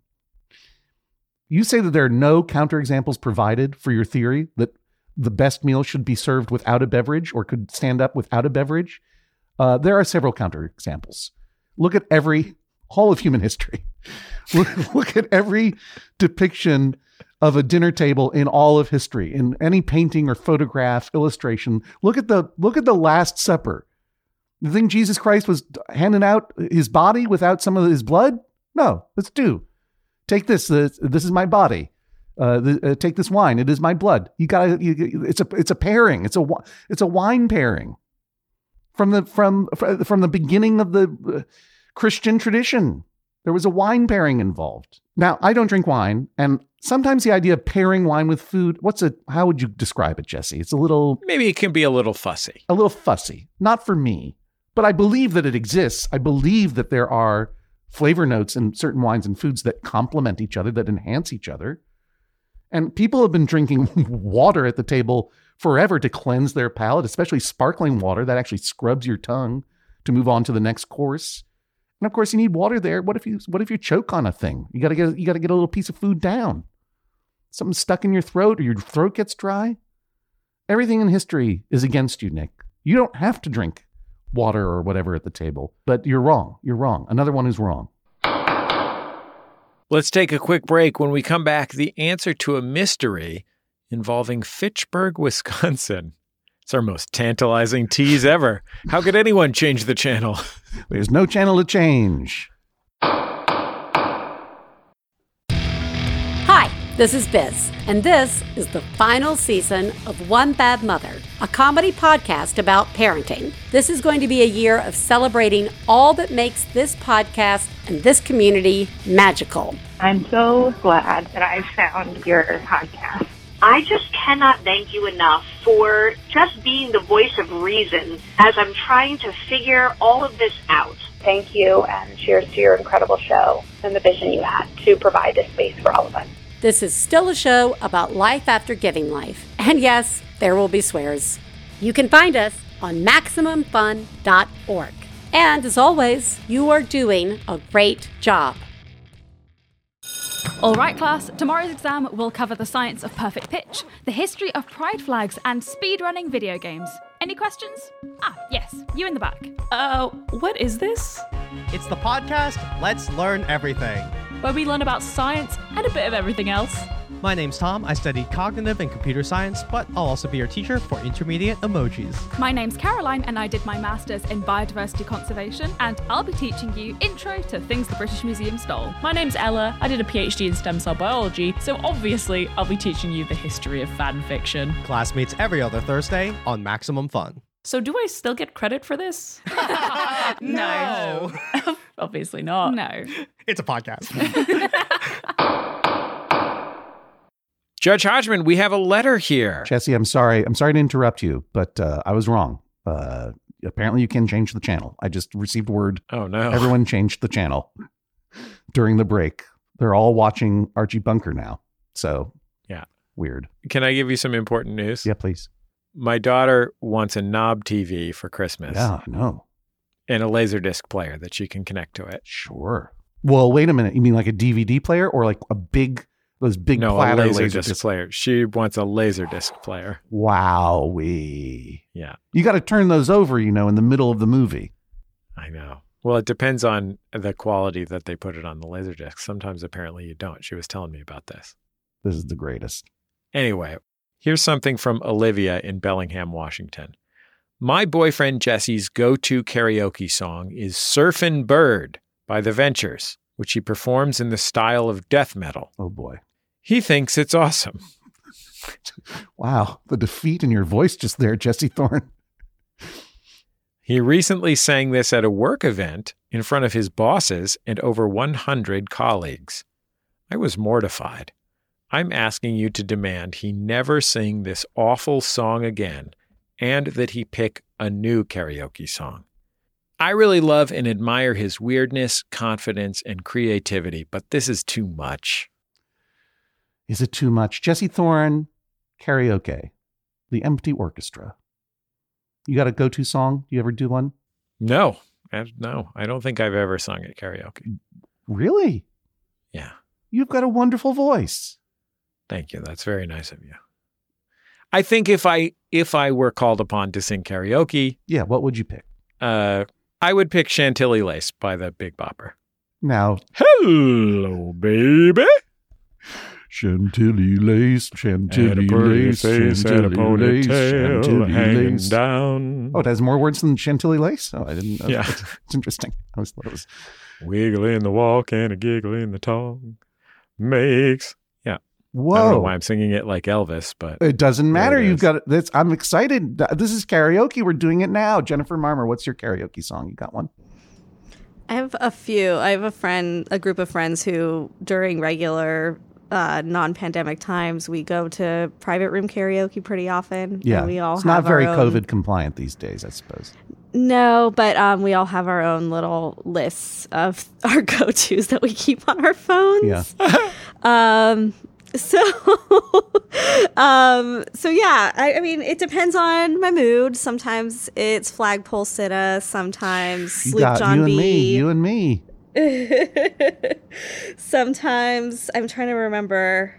[SPEAKER 2] You say that there are no counterexamples provided for your theory that the best meal should be served without a beverage or could stand up without a beverage. There are several counterexamples. Look at all of human history. Look at every depiction of a dinner table in all of history, in any painting or photograph, illustration. Look at the Last Supper. You think Jesus Christ was handing out his body without some of his blood? No, let's do. Take this. This is my body. Take this wine. It is my blood. It's a pairing. It's a wine pairing. From the beginning of the Christian tradition, there was a wine pairing involved. Now, I don't drink wine, and sometimes the idea of pairing wine with food, how would you describe it, Jesse?
[SPEAKER 1] Maybe it can be a little fussy.
[SPEAKER 2] A little fussy. Not for me, but I believe that it exists. I believe that there are flavor notes in certain wines and foods that complement each other, that enhance each other. And people have been drinking water at the table forever to cleanse their palate, especially sparkling water that actually scrubs your tongue to move on to the next course. And of course, you need water there. What if you choke on a thing? You gotta get a little piece of food down. Something's stuck in your throat, or your throat gets dry. Everything in history is against you, Nick. You don't have to drink water or whatever at the table, but you're wrong. You're wrong. Another one is wrong.
[SPEAKER 1] Let's take a quick break. When we come back, the answer to a mystery involving Fitchburg, Wisconsin. It's our most tantalizing tease ever. How could anyone change the channel?
[SPEAKER 2] There's no channel to change.
[SPEAKER 4] Hi, this is Biz, and this is the final season of One Bad Mother, a comedy podcast about parenting. This is going to be a year of celebrating all that makes this podcast and this community magical.
[SPEAKER 5] I'm so glad that I found your podcast.
[SPEAKER 6] I just cannot thank you enough for just being the voice of reason as I'm trying to figure all of this out.
[SPEAKER 5] Thank you, and cheers to your incredible show and the vision you had to provide this space for all of us.
[SPEAKER 4] This is still a show about life after giving life. And yes, there will be swears. You can find us on MaximumFun.org. And as always, you are doing a great job.
[SPEAKER 7] All right, class, tomorrow's exam will cover the science of perfect pitch, the history of pride flags, and speedrunning video games. Any questions? Yes, you in the back.
[SPEAKER 8] What is this?
[SPEAKER 9] It's the podcast Let's Learn Everything,
[SPEAKER 8] where we learn about science and a bit of everything else.
[SPEAKER 9] My name's Tom. I studied cognitive and computer science, but I'll also be your teacher for intermediate emojis.
[SPEAKER 7] My name's Caroline, and I did my master's in biodiversity conservation, and I'll be teaching you intro to things the British Museum stole.
[SPEAKER 8] My name's Ella. I did a PhD in stem cell biology, so obviously I'll be teaching you the history of fan fiction.
[SPEAKER 9] Class meets every other Thursday on Maximum Fun.
[SPEAKER 8] So do I still get credit for this?
[SPEAKER 7] No.
[SPEAKER 8] Obviously not.
[SPEAKER 7] No.
[SPEAKER 9] It's a podcast.
[SPEAKER 1] Judge Hodgman, we have a letter here.
[SPEAKER 2] Jesse, I'm sorry. I'm sorry to interrupt you, but I was wrong. Apparently you can change the channel. I just received word.
[SPEAKER 1] Oh, no.
[SPEAKER 2] Everyone changed the channel during the break. They're all watching Archie Bunker now. So,
[SPEAKER 1] yeah.
[SPEAKER 2] Weird.
[SPEAKER 1] Can I give you some important news?
[SPEAKER 2] Yeah, please.
[SPEAKER 1] My daughter wants a knob TV for Christmas.
[SPEAKER 2] Yeah, I know.
[SPEAKER 1] And a Laserdisc player that she can connect to it.
[SPEAKER 2] Sure. Well, wait a minute. You mean like a DVD player or like those big platter
[SPEAKER 1] a Laserdisc player. She wants a Laserdisc player.
[SPEAKER 2] Wowee.
[SPEAKER 1] Yeah.
[SPEAKER 2] You got to turn those over, in the middle of the movie.
[SPEAKER 1] I know. Well, it depends on the quality that they put it on the Laserdisc. Sometimes apparently you don't. She was telling me about this.
[SPEAKER 2] This is the greatest.
[SPEAKER 1] Anyway, here's something from Olivia in Bellingham, Washington. My boyfriend Jesse's go-to karaoke song is Surfin' Bird by The Ventures, which he performs in the style of death metal.
[SPEAKER 2] Oh, boy.
[SPEAKER 1] He thinks it's awesome.
[SPEAKER 2] Wow. The defeat in your voice just there, Jesse Thorne.
[SPEAKER 1] He recently sang this at a work event in front of his bosses and over 100 colleagues. I was mortified. I'm asking you to demand he never sing this awful song again and that he pick a new karaoke song. I really love and admire his weirdness, confidence, and creativity, but this is too much.
[SPEAKER 2] Is it too much? Jesse Thorne, karaoke, The Empty Orchestra. You got a go-to song? Do you ever do one?
[SPEAKER 1] No, I don't think I've ever sung at karaoke.
[SPEAKER 2] Really?
[SPEAKER 1] Yeah.
[SPEAKER 2] You've got a wonderful voice.
[SPEAKER 1] Thank you. That's very nice of you. I think if I were called upon to sing karaoke,
[SPEAKER 2] yeah, what would you pick?
[SPEAKER 1] I would pick Chantilly Lace by the Big Bopper.
[SPEAKER 2] Now,
[SPEAKER 1] hello, baby.
[SPEAKER 2] Chantilly lace, Chantilly lace, Chantilly lace, Chantilly lace down. Oh, it has more words than Chantilly lace? Oh, I didn't know.
[SPEAKER 1] Yeah.
[SPEAKER 2] It's interesting. I always thought it was
[SPEAKER 1] wiggle in the walk and a giggle in the talk makes. Yeah.
[SPEAKER 2] Whoa.
[SPEAKER 1] I don't know why I'm singing it like Elvis, but
[SPEAKER 2] it doesn't matter. You've got this. I'm excited. This is karaoke. We're doing it now. Jennifer Marmer, what's your karaoke song? You got one?
[SPEAKER 3] I have a few. I have a group of friends who, during regular non-pandemic times, we go to private room karaoke pretty often.
[SPEAKER 2] Yeah,
[SPEAKER 3] and we all
[SPEAKER 2] it's
[SPEAKER 3] have
[SPEAKER 2] not very
[SPEAKER 3] our own...
[SPEAKER 2] COVID compliant these days, I suppose.
[SPEAKER 3] No, but we all have our own little lists of our go-tos that we keep on our phones.
[SPEAKER 2] Yeah.
[SPEAKER 3] So yeah, I mean, it depends on my mood. Sometimes it's Flagpole Sitta, sometimes Sloop John B.
[SPEAKER 2] You and me.
[SPEAKER 3] Sometimes I'm trying to remember.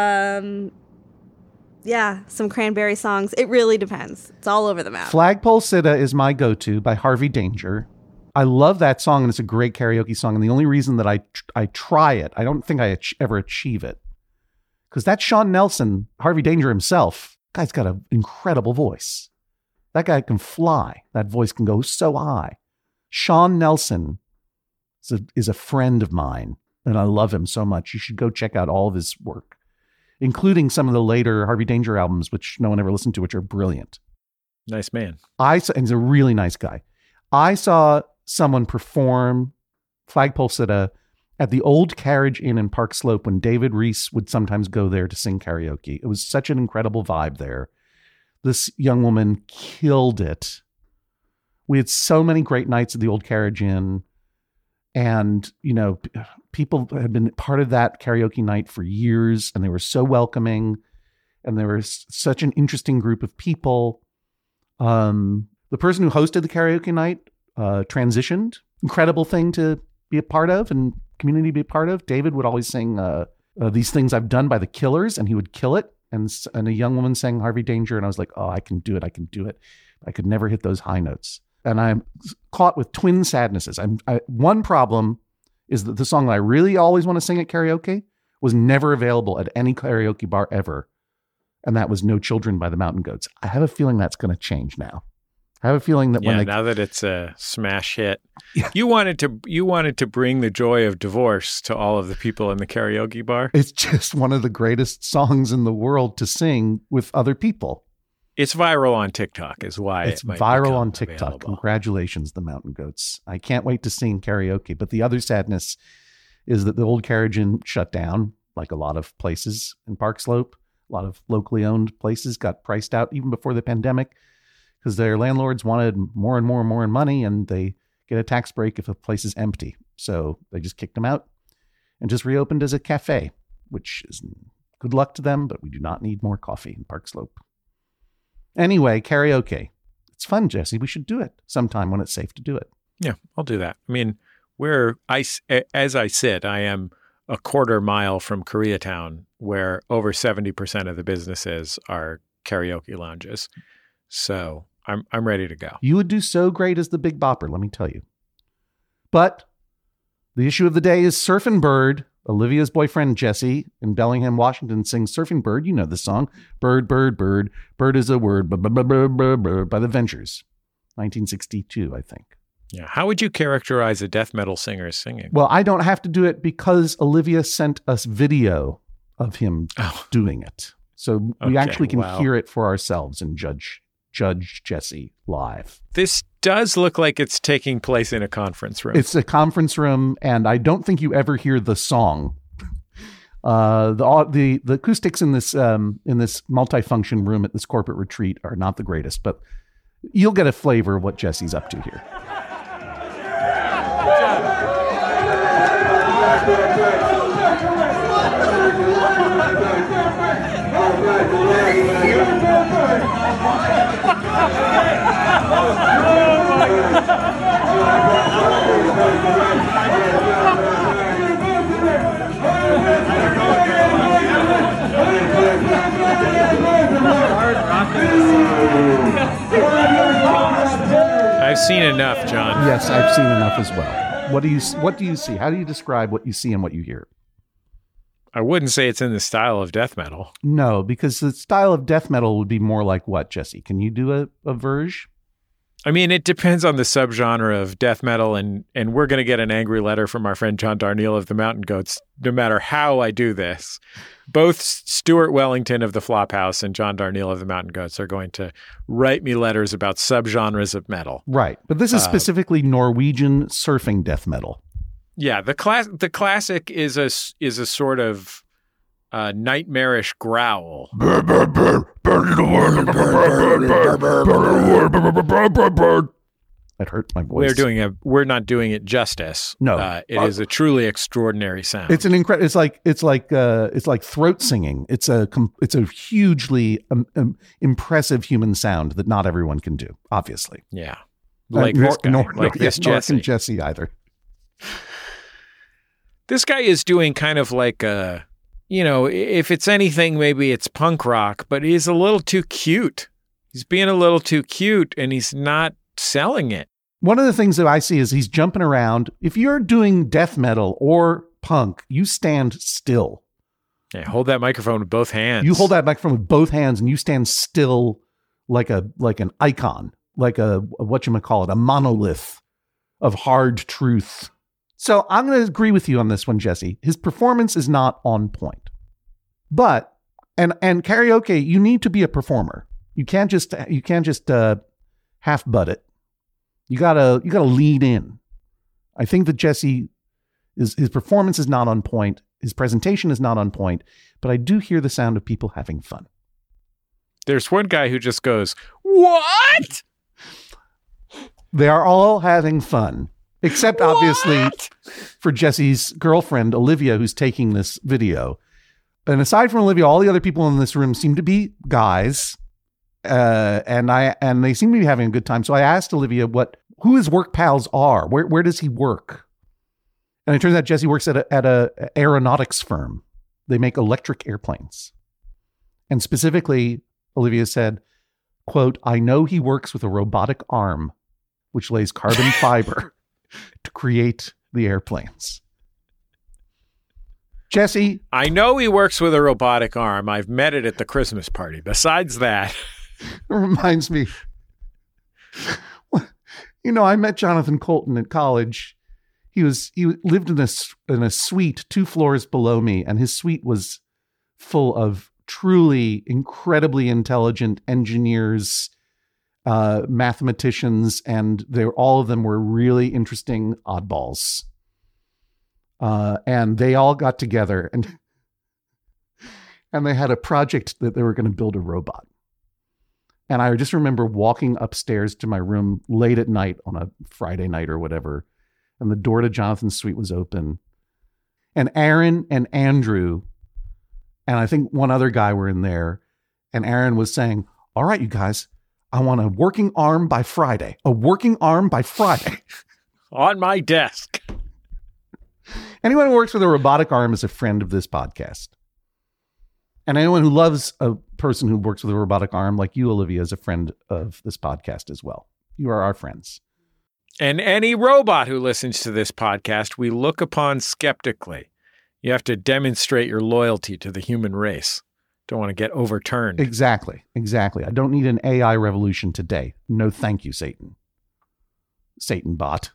[SPEAKER 3] Yeah, some Cranberry songs. It really depends. It's all over the map.
[SPEAKER 2] Flagpole Sitta is my go-to by Harvey Danger. I love that song, and it's a great karaoke song. And the only reason that I try it, I don't think I ever achieve it, because that's Sean Nelson, Harvey Danger himself. Guy's got an incredible voice. That guy can fly. That voice can go so high. Sean Nelson is a friend of mine, and I love him so much. You should go check out all of his work, including some of the later Harvey Danger albums, which no one ever listened to, which are brilliant.
[SPEAKER 1] Nice man.
[SPEAKER 2] And he's a really nice guy. I saw someone perform Flagpole Sitta at the Old Carriage Inn in Park Slope when David Reese would sometimes go there to sing karaoke. It was such an incredible vibe there. This young woman killed it. We had so many great nights at the Old Carriage Inn. And, people had been part of that karaoke night for years, and they were so welcoming, and they were such an interesting group of people. The person who hosted the karaoke night transitioned. Incredible thing to be a part of and community to be a part of. David would always sing These Things I've Done by the Killers, and he would kill it. And a young woman sang Harvey Danger, and I was like, oh, I can do it. I could never hit those high notes. And I'm caught with twin sadnesses. One problem is that the song that I really always want to sing at karaoke was never available at any karaoke bar ever. And that was No Children by the Mountain Goats. I have a feeling that's going to change now. I have a feeling that
[SPEAKER 1] now that it's a smash hit, you wanted to bring the joy of divorce to all of the people in the karaoke bar.
[SPEAKER 2] It's just one of the greatest songs in the world to sing with other people.
[SPEAKER 1] It's viral on TikTok is why
[SPEAKER 2] it's
[SPEAKER 1] might
[SPEAKER 2] viral on TikTok.
[SPEAKER 1] Available.
[SPEAKER 2] Congratulations, the Mountain Goats. I can't wait to sing karaoke. But the other sadness is that the Old Carriage Inn shut down, like a lot of places in Park Slope. A lot of locally owned places got priced out even before the pandemic because their landlords wanted more and more and more money, and they get a tax break if a place is empty. So they just kicked them out and just reopened as a cafe, which is good luck to them, but we do not need more coffee in Park Slope. Anyway, karaoke. It's fun, Jesse. We should do it sometime when it's safe to do it.
[SPEAKER 1] Yeah, I'll do that. I mean, as I sit, I am a quarter mile from Koreatown, where over 70% of the businesses are karaoke lounges. So I'm ready to go.
[SPEAKER 2] You would do so great as the Big Bopper, let me tell you. But the issue of the day is Surfin' Bird. Olivia's boyfriend, Jesse, in Bellingham, Washington, sings Surfing Bird. You know the song. Bird, bird, bird. Bird is a word. By the Ventures. 1962, I think.
[SPEAKER 1] Yeah. How would you characterize a death metal singer singing?
[SPEAKER 2] Well, I don't have to do it because Olivia sent us video of him doing it. So we actually can hear it for ourselves and judge Jesse live.
[SPEAKER 1] This does look like it's taking place in a conference room.
[SPEAKER 2] It's a conference room, and I don't think you ever hear the song. The acoustics in this multifunction room at this corporate retreat are not the greatest, but you'll get a flavor of what Jesse's up to here.
[SPEAKER 1] I've seen enough, John.
[SPEAKER 2] Yes, I've seen enough as well. What do you see? How do you describe what you see and what you hear?
[SPEAKER 1] I wouldn't say it's in the style of death metal.
[SPEAKER 2] No, because the style of death metal would be more like what, Jesse? Can you do a verge?
[SPEAKER 1] I mean, it depends on the subgenre of death metal, and we're going to get an angry letter from our friend John Darnielle of the Mountain Goats, no matter how I do this. Both Stuart Wellington of the Flophouse and John Darnielle of the Mountain Goats are going to write me letters about subgenres of metal.
[SPEAKER 2] Right, but this is specifically Norwegian surfing death metal.
[SPEAKER 1] Yeah, the classic is a sort of nightmarish growl.
[SPEAKER 2] That hurts my voice.
[SPEAKER 1] We're not doing it justice.
[SPEAKER 2] No,
[SPEAKER 1] it is a truly extraordinary sound.
[SPEAKER 2] It's an incredible. It's like throat singing. It's a hugely impressive human sound that not everyone can do. Obviously,
[SPEAKER 1] yeah. Like this guy, like this Jesse.
[SPEAKER 2] Nor can Jesse either.
[SPEAKER 1] This guy is doing kind of like a, if it's anything, maybe it's punk rock, but he's a little too cute. He's being a little too cute, and he's not selling it.
[SPEAKER 2] One of the things that I see is he's jumping around. If you're doing death metal or punk, you stand still.
[SPEAKER 1] Yeah, hold that microphone with both hands.
[SPEAKER 2] You hold that microphone with both hands, and you stand still like an icon, like a monolith of hard truth. So I'm going to agree with you on this one, Jesse. His performance is not on point. But and karaoke, you need to be a performer. You can't just half butt it. You gotta lead in. I think that Jesse his performance is not on point. His presentation is not on point. But I do hear the sound of people having fun.
[SPEAKER 1] There's one guy who just goes, "What?"
[SPEAKER 2] They are all having fun. Except obviously for Jesse's girlfriend, Olivia, who's taking this video. And aside from Olivia, all the other people in this room seem to be guys. And they seem to be having a good time. So I asked Olivia who his work pals are. Where does he work? And it turns out Jesse works at a aeronautics firm. They make electric airplanes. And specifically, Olivia said, quote, "I know he works with a robotic arm, which lays carbon fiber to create the airplanes." Jesse,
[SPEAKER 1] I know he works with a robotic arm. I've met it at the Christmas party. Besides that,
[SPEAKER 2] it reminds me, I met Jonathan Colton at college. He lived in a suite 2 floors below me, and his suite was full of truly incredibly intelligent engineers, mathematicians, and all of them were really interesting oddballs. And they all got together, and And they had a project that they were going to build a robot. And I just remember walking upstairs to my room late at night on a Friday night or whatever. And the door to Jonathan's suite was open. And Aaron and Andrew, and I think one other guy were in there. And Aaron was saying, all right, you guys, I want a working arm by Friday. A working arm by Friday.
[SPEAKER 1] On my desk.
[SPEAKER 2] Anyone who works with a robotic arm is a friend of this podcast. And anyone who loves a person who works with a robotic arm, like you, Olivia, is a friend of this podcast as well. You are our friends.
[SPEAKER 1] And any robot who listens to this podcast, we look upon skeptically. You have to demonstrate your loyalty to the human race. Don't want to get overturned.
[SPEAKER 2] Exactly. I don't need an AI revolution today. No, thank you, Satan. Satan bot.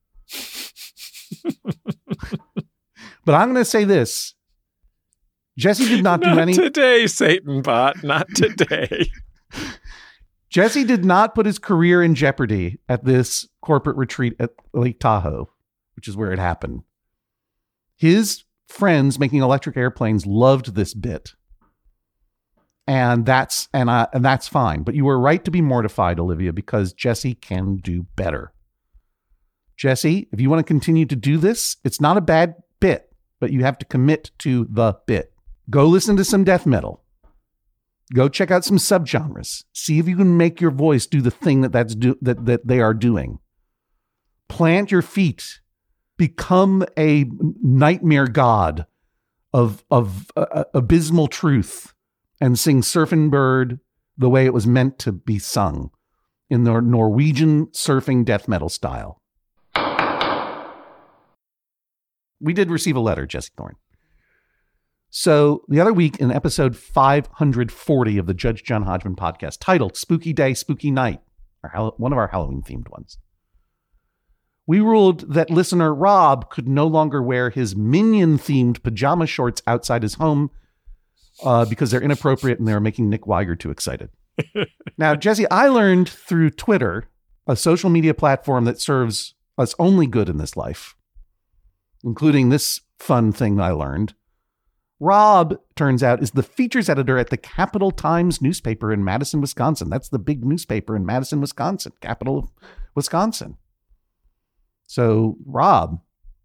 [SPEAKER 2] But I'm going to say this. Jesse did not do
[SPEAKER 1] Not
[SPEAKER 2] any...
[SPEAKER 1] today, Satan bot. Not today.
[SPEAKER 2] Jesse did not put his career in jeopardy at this corporate retreat at Lake Tahoe, which is where it happened. His friends making electric airplanes loved this bit. And that's fine. But you were right to be mortified, Olivia, because Jesse can do better. Jesse, if you want to continue to do this, it's not a bad bit, but you have to commit to the bit. Go listen to some death metal. Go check out some subgenres. See if you can make your voice do the thing that they are doing. Plant your feet. Become a nightmare god of abysmal truth and sing Surfing Bird the way it was meant to be sung in the Norwegian surfing death metal style. We did receive a letter, Jesse Thorne. So the other week in episode 540 of the Judge John Hodgman podcast, titled Spooky Day, Spooky Night, one of our Halloween themed ones, we ruled that listener Rob could no longer wear his Minion themed pajama shorts outside his home because they're inappropriate and they're making Nick Weiger too excited. Now, Jesse, I learned through Twitter, a social media platform that serves us only good in this life, including this fun thing I learned. Rob, turns out, is the features editor at the Capital Times newspaper in Madison, Wisconsin. That's the big newspaper in Madison, Wisconsin, capital of Wisconsin. So, Rob,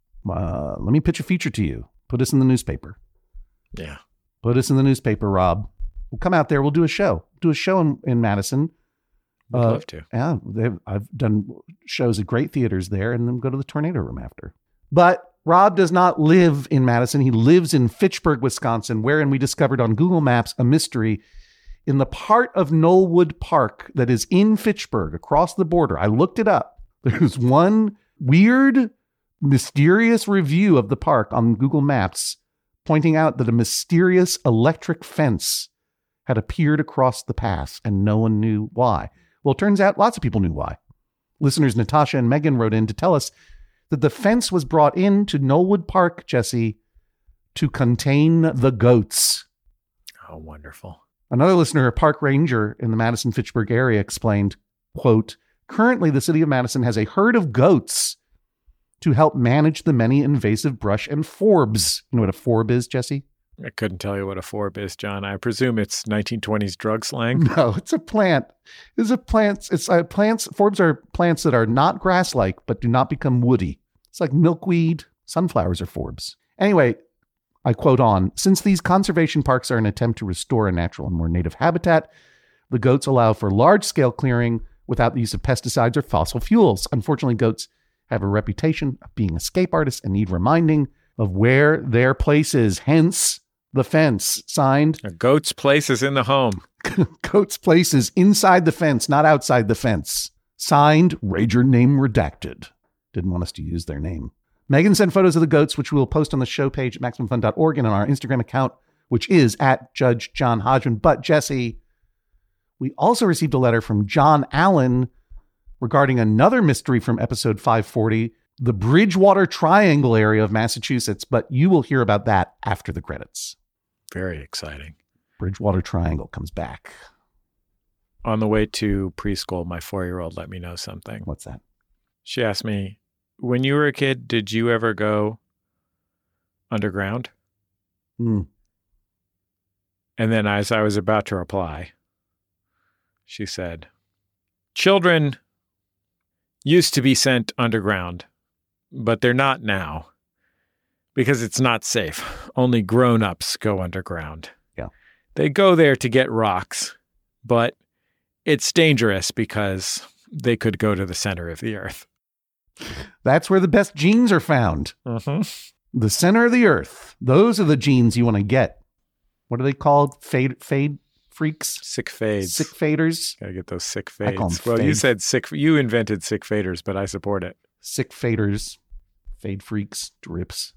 [SPEAKER 2] let me pitch a feature to you. Put us in the newspaper.
[SPEAKER 1] Yeah.
[SPEAKER 2] Put us in the newspaper, Rob. We'll come out there. We'll do a show. Do a show in Madison.
[SPEAKER 1] I'd love to.
[SPEAKER 2] Yeah, I've done shows at great theaters there and then go to the Tornado Room after. But Rob does not live in Madison. He lives in Fitchburg, Wisconsin, wherein we discovered on Google Maps a mystery in the part of Knollwood Park that is in Fitchburg, across the border. I looked it up. There's one weird, mysterious review of the park on Google Maps pointing out that a mysterious electric fence had appeared across the path and no one knew why. Well, it turns out lots of people knew why. Listeners Natasha and Megan wrote in to tell us that the fence was brought into Knollwood Park, Jesse, to contain the goats.
[SPEAKER 1] Oh, wonderful.
[SPEAKER 2] Another listener, a park ranger in the Madison-Fitchburg area, explained, quote, currently the city of Madison has a herd of goats to help manage the many invasive brush and forbs. You know what a forb is, Jesse?
[SPEAKER 1] I couldn't tell you what a forb is, John. I presume it's 1920s drug slang.
[SPEAKER 2] No, it's a plant. It's a plant. It's plants. Forbs are plants that are not grass-like, but do not become woody. It's like milkweed. Sunflowers are forbs. Anyway, I quote on, since these conservation parks are an attempt to restore a natural and more native habitat, the goats allow for large-scale clearing without the use of pesticides or fossil fuels. Unfortunately, goats have a reputation of being escape artists and need reminding of where their place is. Hence, the fence. Signed.
[SPEAKER 1] A goat's place is in the home.
[SPEAKER 2] Goat's place is inside the fence, not outside the fence. Signed, Rager name redacted. Didn't want us to use their name. Megan sent photos of the goats, which we will post on the show page at MaximumFun.org and on our Instagram account, which is at Judge John Hodgman. But Jesse, we also received a letter from John Allen regarding another mystery from episode 540, the Bridgewater Triangle area of Massachusetts. But you will hear about that after the credits.
[SPEAKER 1] Very exciting.
[SPEAKER 2] Bridgewater Triangle comes back.
[SPEAKER 1] On the way to preschool, my 4-year-old let me know something.
[SPEAKER 2] What's that?
[SPEAKER 1] She asked me, when you were a kid, did you ever go underground? And then as I was about to reply, she said, children used to be sent underground, but they're not now because it's not safe. Only grown-ups go underground.
[SPEAKER 2] Yeah.
[SPEAKER 1] They go there to get rocks, but it's dangerous because they could go to the center of the earth.
[SPEAKER 2] That's where the best genes are found. The center of the earth. Those are the genes you want to get. What are they called? Fade freaks?
[SPEAKER 1] Sick fades.
[SPEAKER 2] Sick faders?
[SPEAKER 1] Gotta get those sick
[SPEAKER 2] I call them
[SPEAKER 1] fades. Well, you
[SPEAKER 2] fades.
[SPEAKER 1] said sick. You invented sick faders, but I support it.
[SPEAKER 2] Sick faders. Fade freaks. Drips.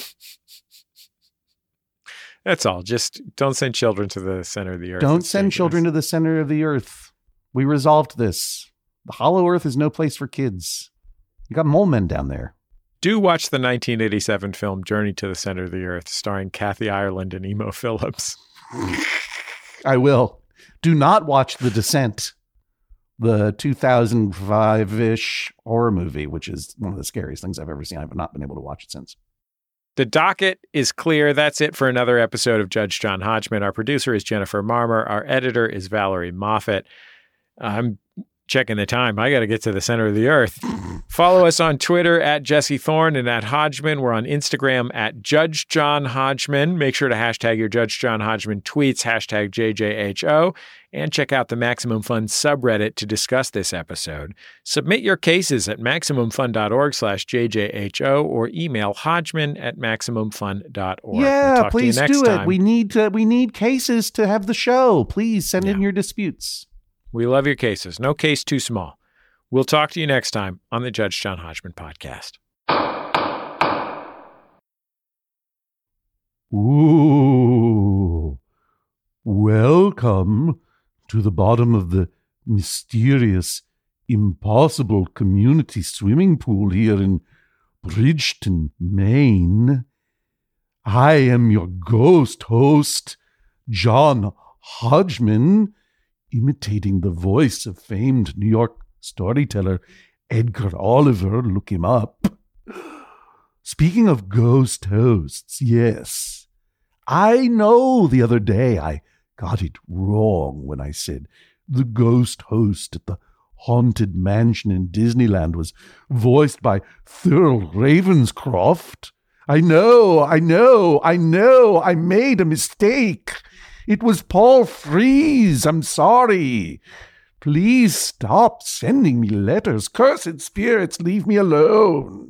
[SPEAKER 1] That's all. Just don't send children to the center of the earth.
[SPEAKER 2] Don't
[SPEAKER 1] It's
[SPEAKER 2] send
[SPEAKER 1] dangerous.
[SPEAKER 2] children to the center of the earth. We resolved this. The hollow earth is no place for kids. You got mole men down there.
[SPEAKER 1] Do watch the 1987 film Journey to the Center of the Earth, starring Kathy Ireland and Emo Phillips.
[SPEAKER 2] I will. Do not watch The Descent, the 2005-ish horror movie, which is one of the scariest things I've ever seen. I've not been able to watch it since.
[SPEAKER 1] The docket is clear. That's it for another episode of Judge John Hodgman. Our producer is Jennifer Marmer. Our editor is Valerie Moffat. I'm checking the time. I got to get to the center of the earth. Follow us on Twitter at Jesse Thorne and at Hodgman. We're on Instagram at Judge John Hodgman. Make sure to hashtag your Judge John Hodgman tweets, hashtag JJHO, and check out the Maximum Fun subreddit to discuss this episode. Submit your cases at MaximumFun.org/JJHO or email Hodgman@MaximumFun.org.
[SPEAKER 2] Yeah,
[SPEAKER 1] We'll talk
[SPEAKER 2] please
[SPEAKER 1] to you next
[SPEAKER 2] do it.
[SPEAKER 1] time.
[SPEAKER 2] We need cases to have the show. Please send in your disputes.
[SPEAKER 1] We love your cases. No case too small. We'll talk to you next time on the Judge John Hodgman podcast.
[SPEAKER 2] Ooh. Welcome to the bottom of the mysterious, impossible community swimming pool here in Bridgeton, Maine. I am your ghost host, John Hodgman, imitating the voice of famed New York storyteller Edgar Oliver. Look him up. Speaking of ghost hosts, yes, I know the other day I got it wrong when I said the ghost host at the Haunted Mansion in Disneyland was voiced by Thurl Ravenscroft. I know, I made a mistake. It was Paul Frees. I'm sorry. Please stop sending me letters. Cursed spirits, leave me alone.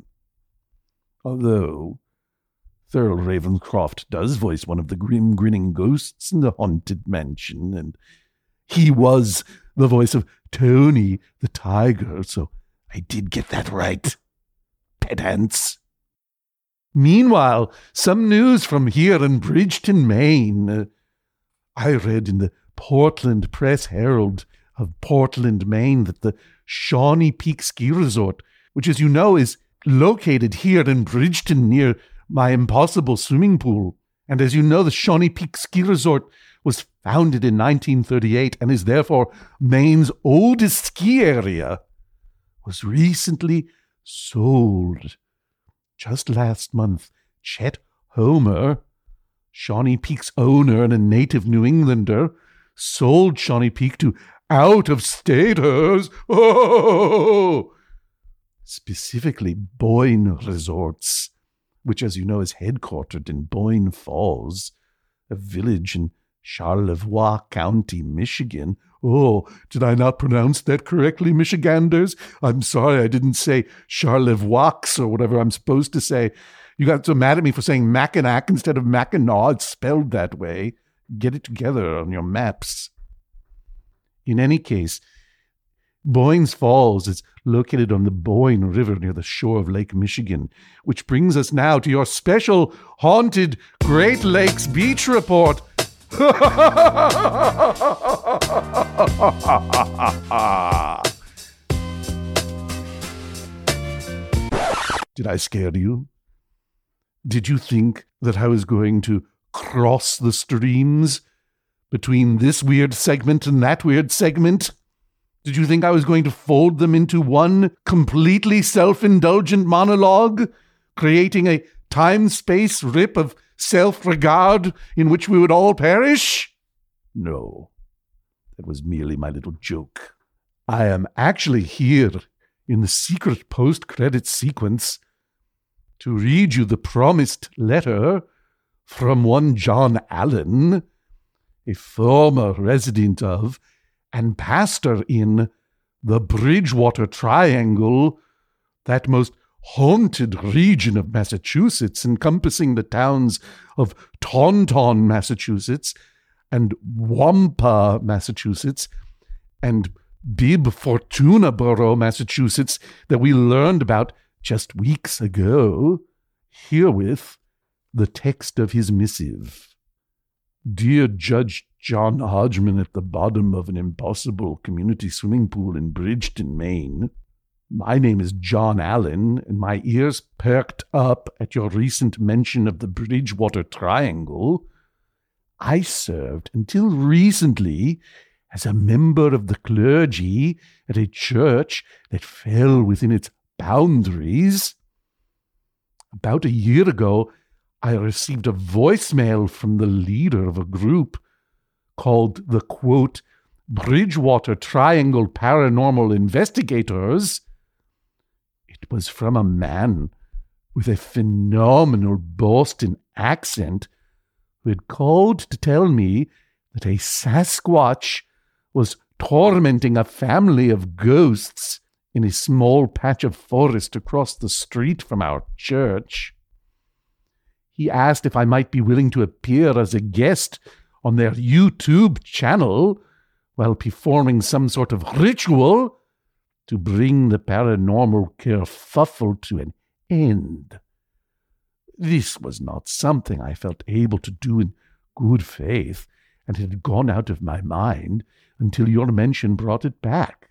[SPEAKER 2] Although Thurl Ravenscroft does voice one of the grim grinning ghosts in the Haunted Mansion, and he was the voice of Tony the Tiger, so I did get that right. Pedants. Meanwhile, some news from here in Bridgeton, Maine. I read in the Portland Press Herald of Portland, Maine, that the Shawnee Peak Ski Resort, which, as you know, is located here in Bridgeton near my impossible swimming pool. And as you know, the Shawnee Peak Ski Resort was founded in 1938 and is therefore Maine's oldest ski area, was recently sold. Just last month, Chet Homer, Shawnee Peak's owner and a native New Englander, sold Shawnee Peak to out-of-staters. Oh! Specifically Boyne Resorts, which, as you know, is headquartered in Boyne Falls, a village in Charlevoix County, Michigan. Oh, did I not pronounce that correctly, Michiganders? I'm sorry I didn't say Charlevoix or whatever I'm supposed to say. You got so mad at me for saying Mackinac instead of Mackinac. It's spelled that way. Get it together on your maps. In any case, Boyne Falls is located on the Boyne River near the shore of Lake Michigan, which brings us now to your special haunted Great Lakes Beach Report. Did I scare you? Did you think that I was going to cross the streams between this weird segment and that weird segment? Did you think I was going to fold them into one completely self-indulgent monologue, creating a time-space rip of self-regard in which we would all perish? No, that was merely my little joke. I am actually here in the secret post-credit sequence to read you the promised letter from one John Allen, a former resident of and pastor in the Bridgewater Triangle, that most haunted region of Massachusetts encompassing the towns of Taunton, Massachusetts, and Wampa, Massachusetts, and Bibb Fortunaborough, Massachusetts, that we learned about just weeks ago. Herewith, the text of his missive. Dear Judge John Hodgman at the bottom of an impossible community swimming pool in Bridgeton, Maine. My name is John Allen, and my ears perked up at your recent mention of the Bridgewater Triangle. I served until recently as a member of the clergy at a church that fell within its boundaries. About a year ago, I received a voicemail from the leader of a group called the, quote, Bridgewater Triangle Paranormal Investigators. It was from a man with a phenomenal Boston accent who had called to tell me that a Sasquatch was tormenting a family of ghosts in a small patch of forest across the street from our church. He asked if I might be willing to appear as a guest on their YouTube channel while performing some sort of ritual to bring the paranormal kerfuffle to an end. This was not something I felt able to do in good faith, and it had gone out of my mind until your mention brought it back.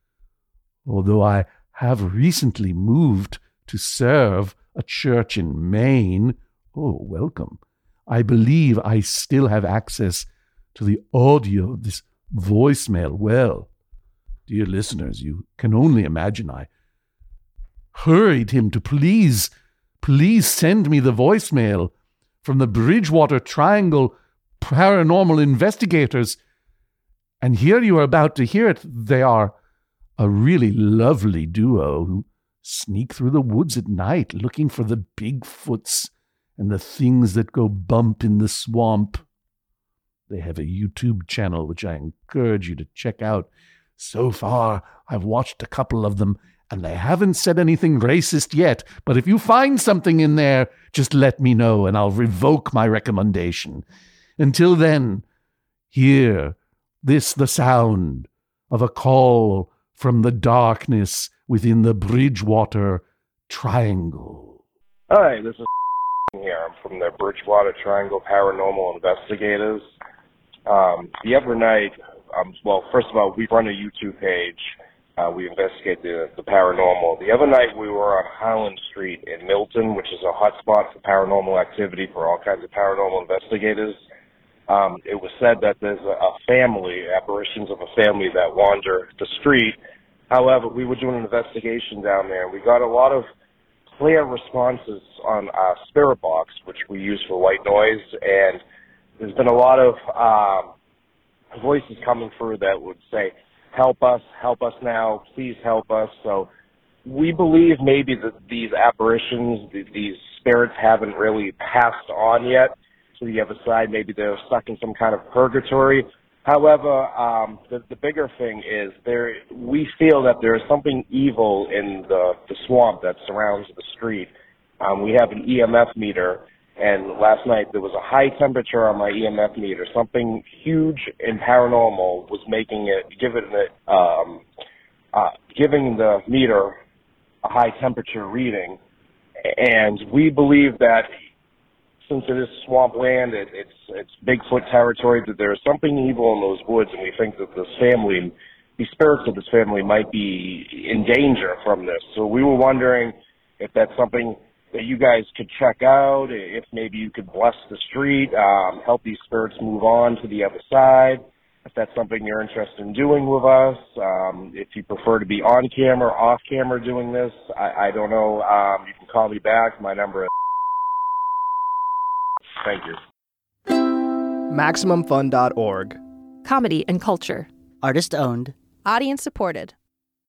[SPEAKER 2] Although I have recently moved to serve a church in Maine, oh, welcome, I believe I still have access to the audio of this voicemail. Well, dear listeners, you can only imagine I hurried him to please send me the voicemail from the Bridgewater Triangle Paranormal Investigators. And here you are about to hear it. They are a really lovely duo who sneak through the woods at night looking for the Bigfoots and the things that go bump in the swamp. They have a YouTube channel which I encourage you to check out. So far, I've watched a couple of them, and they haven't said anything racist yet. But if you find something in there, just let me know, and I'll revoke my recommendation. Until then, hear the sound of a call from the darkness within the Bridgewater Triangle.
[SPEAKER 10] Hi, this is here. I'm from the Bridgewater Triangle Paranormal Investigators. The other night, well, first of all, we run a YouTube page. We investigate the paranormal. The other night, we were on Highland Street in Milton, which is a hotspot for paranormal activity for all kinds of paranormal investigators. It was said that there's a family, apparitions of a family that wander the street. However, we were doing an investigation down there, and we got a lot of clear responses on our spirit box, which we use for white noise, and there's been a lot of voices coming through that would say, help us now, please help us. So we believe maybe that these apparitions, these spirits haven't really passed on yet to the other side. Maybe they're stuck in some kind of purgatory. However, the bigger thing is we feel that there is something evil in the swamp that surrounds the street. We have an EMF meter, and last night there was a high temperature on my EMF meter. Something huge and paranormal was giving the meter a high temperature reading, and we believe that since it is swampland, it's Bigfoot territory, that there is something evil in those woods, and we think that the spirits of this family might be in danger from this. So we were wondering if that's something that you guys could check out, if maybe you could bless the street, help these spirits move on to the other side, if that's something you're interested in doing with us, if you prefer to be on camera, off camera doing this, I don't know. You can call me back. My number is... Thank you.
[SPEAKER 11] MaximumFun.org. comedy and culture.
[SPEAKER 12] Artist owned.
[SPEAKER 13] Audience supported.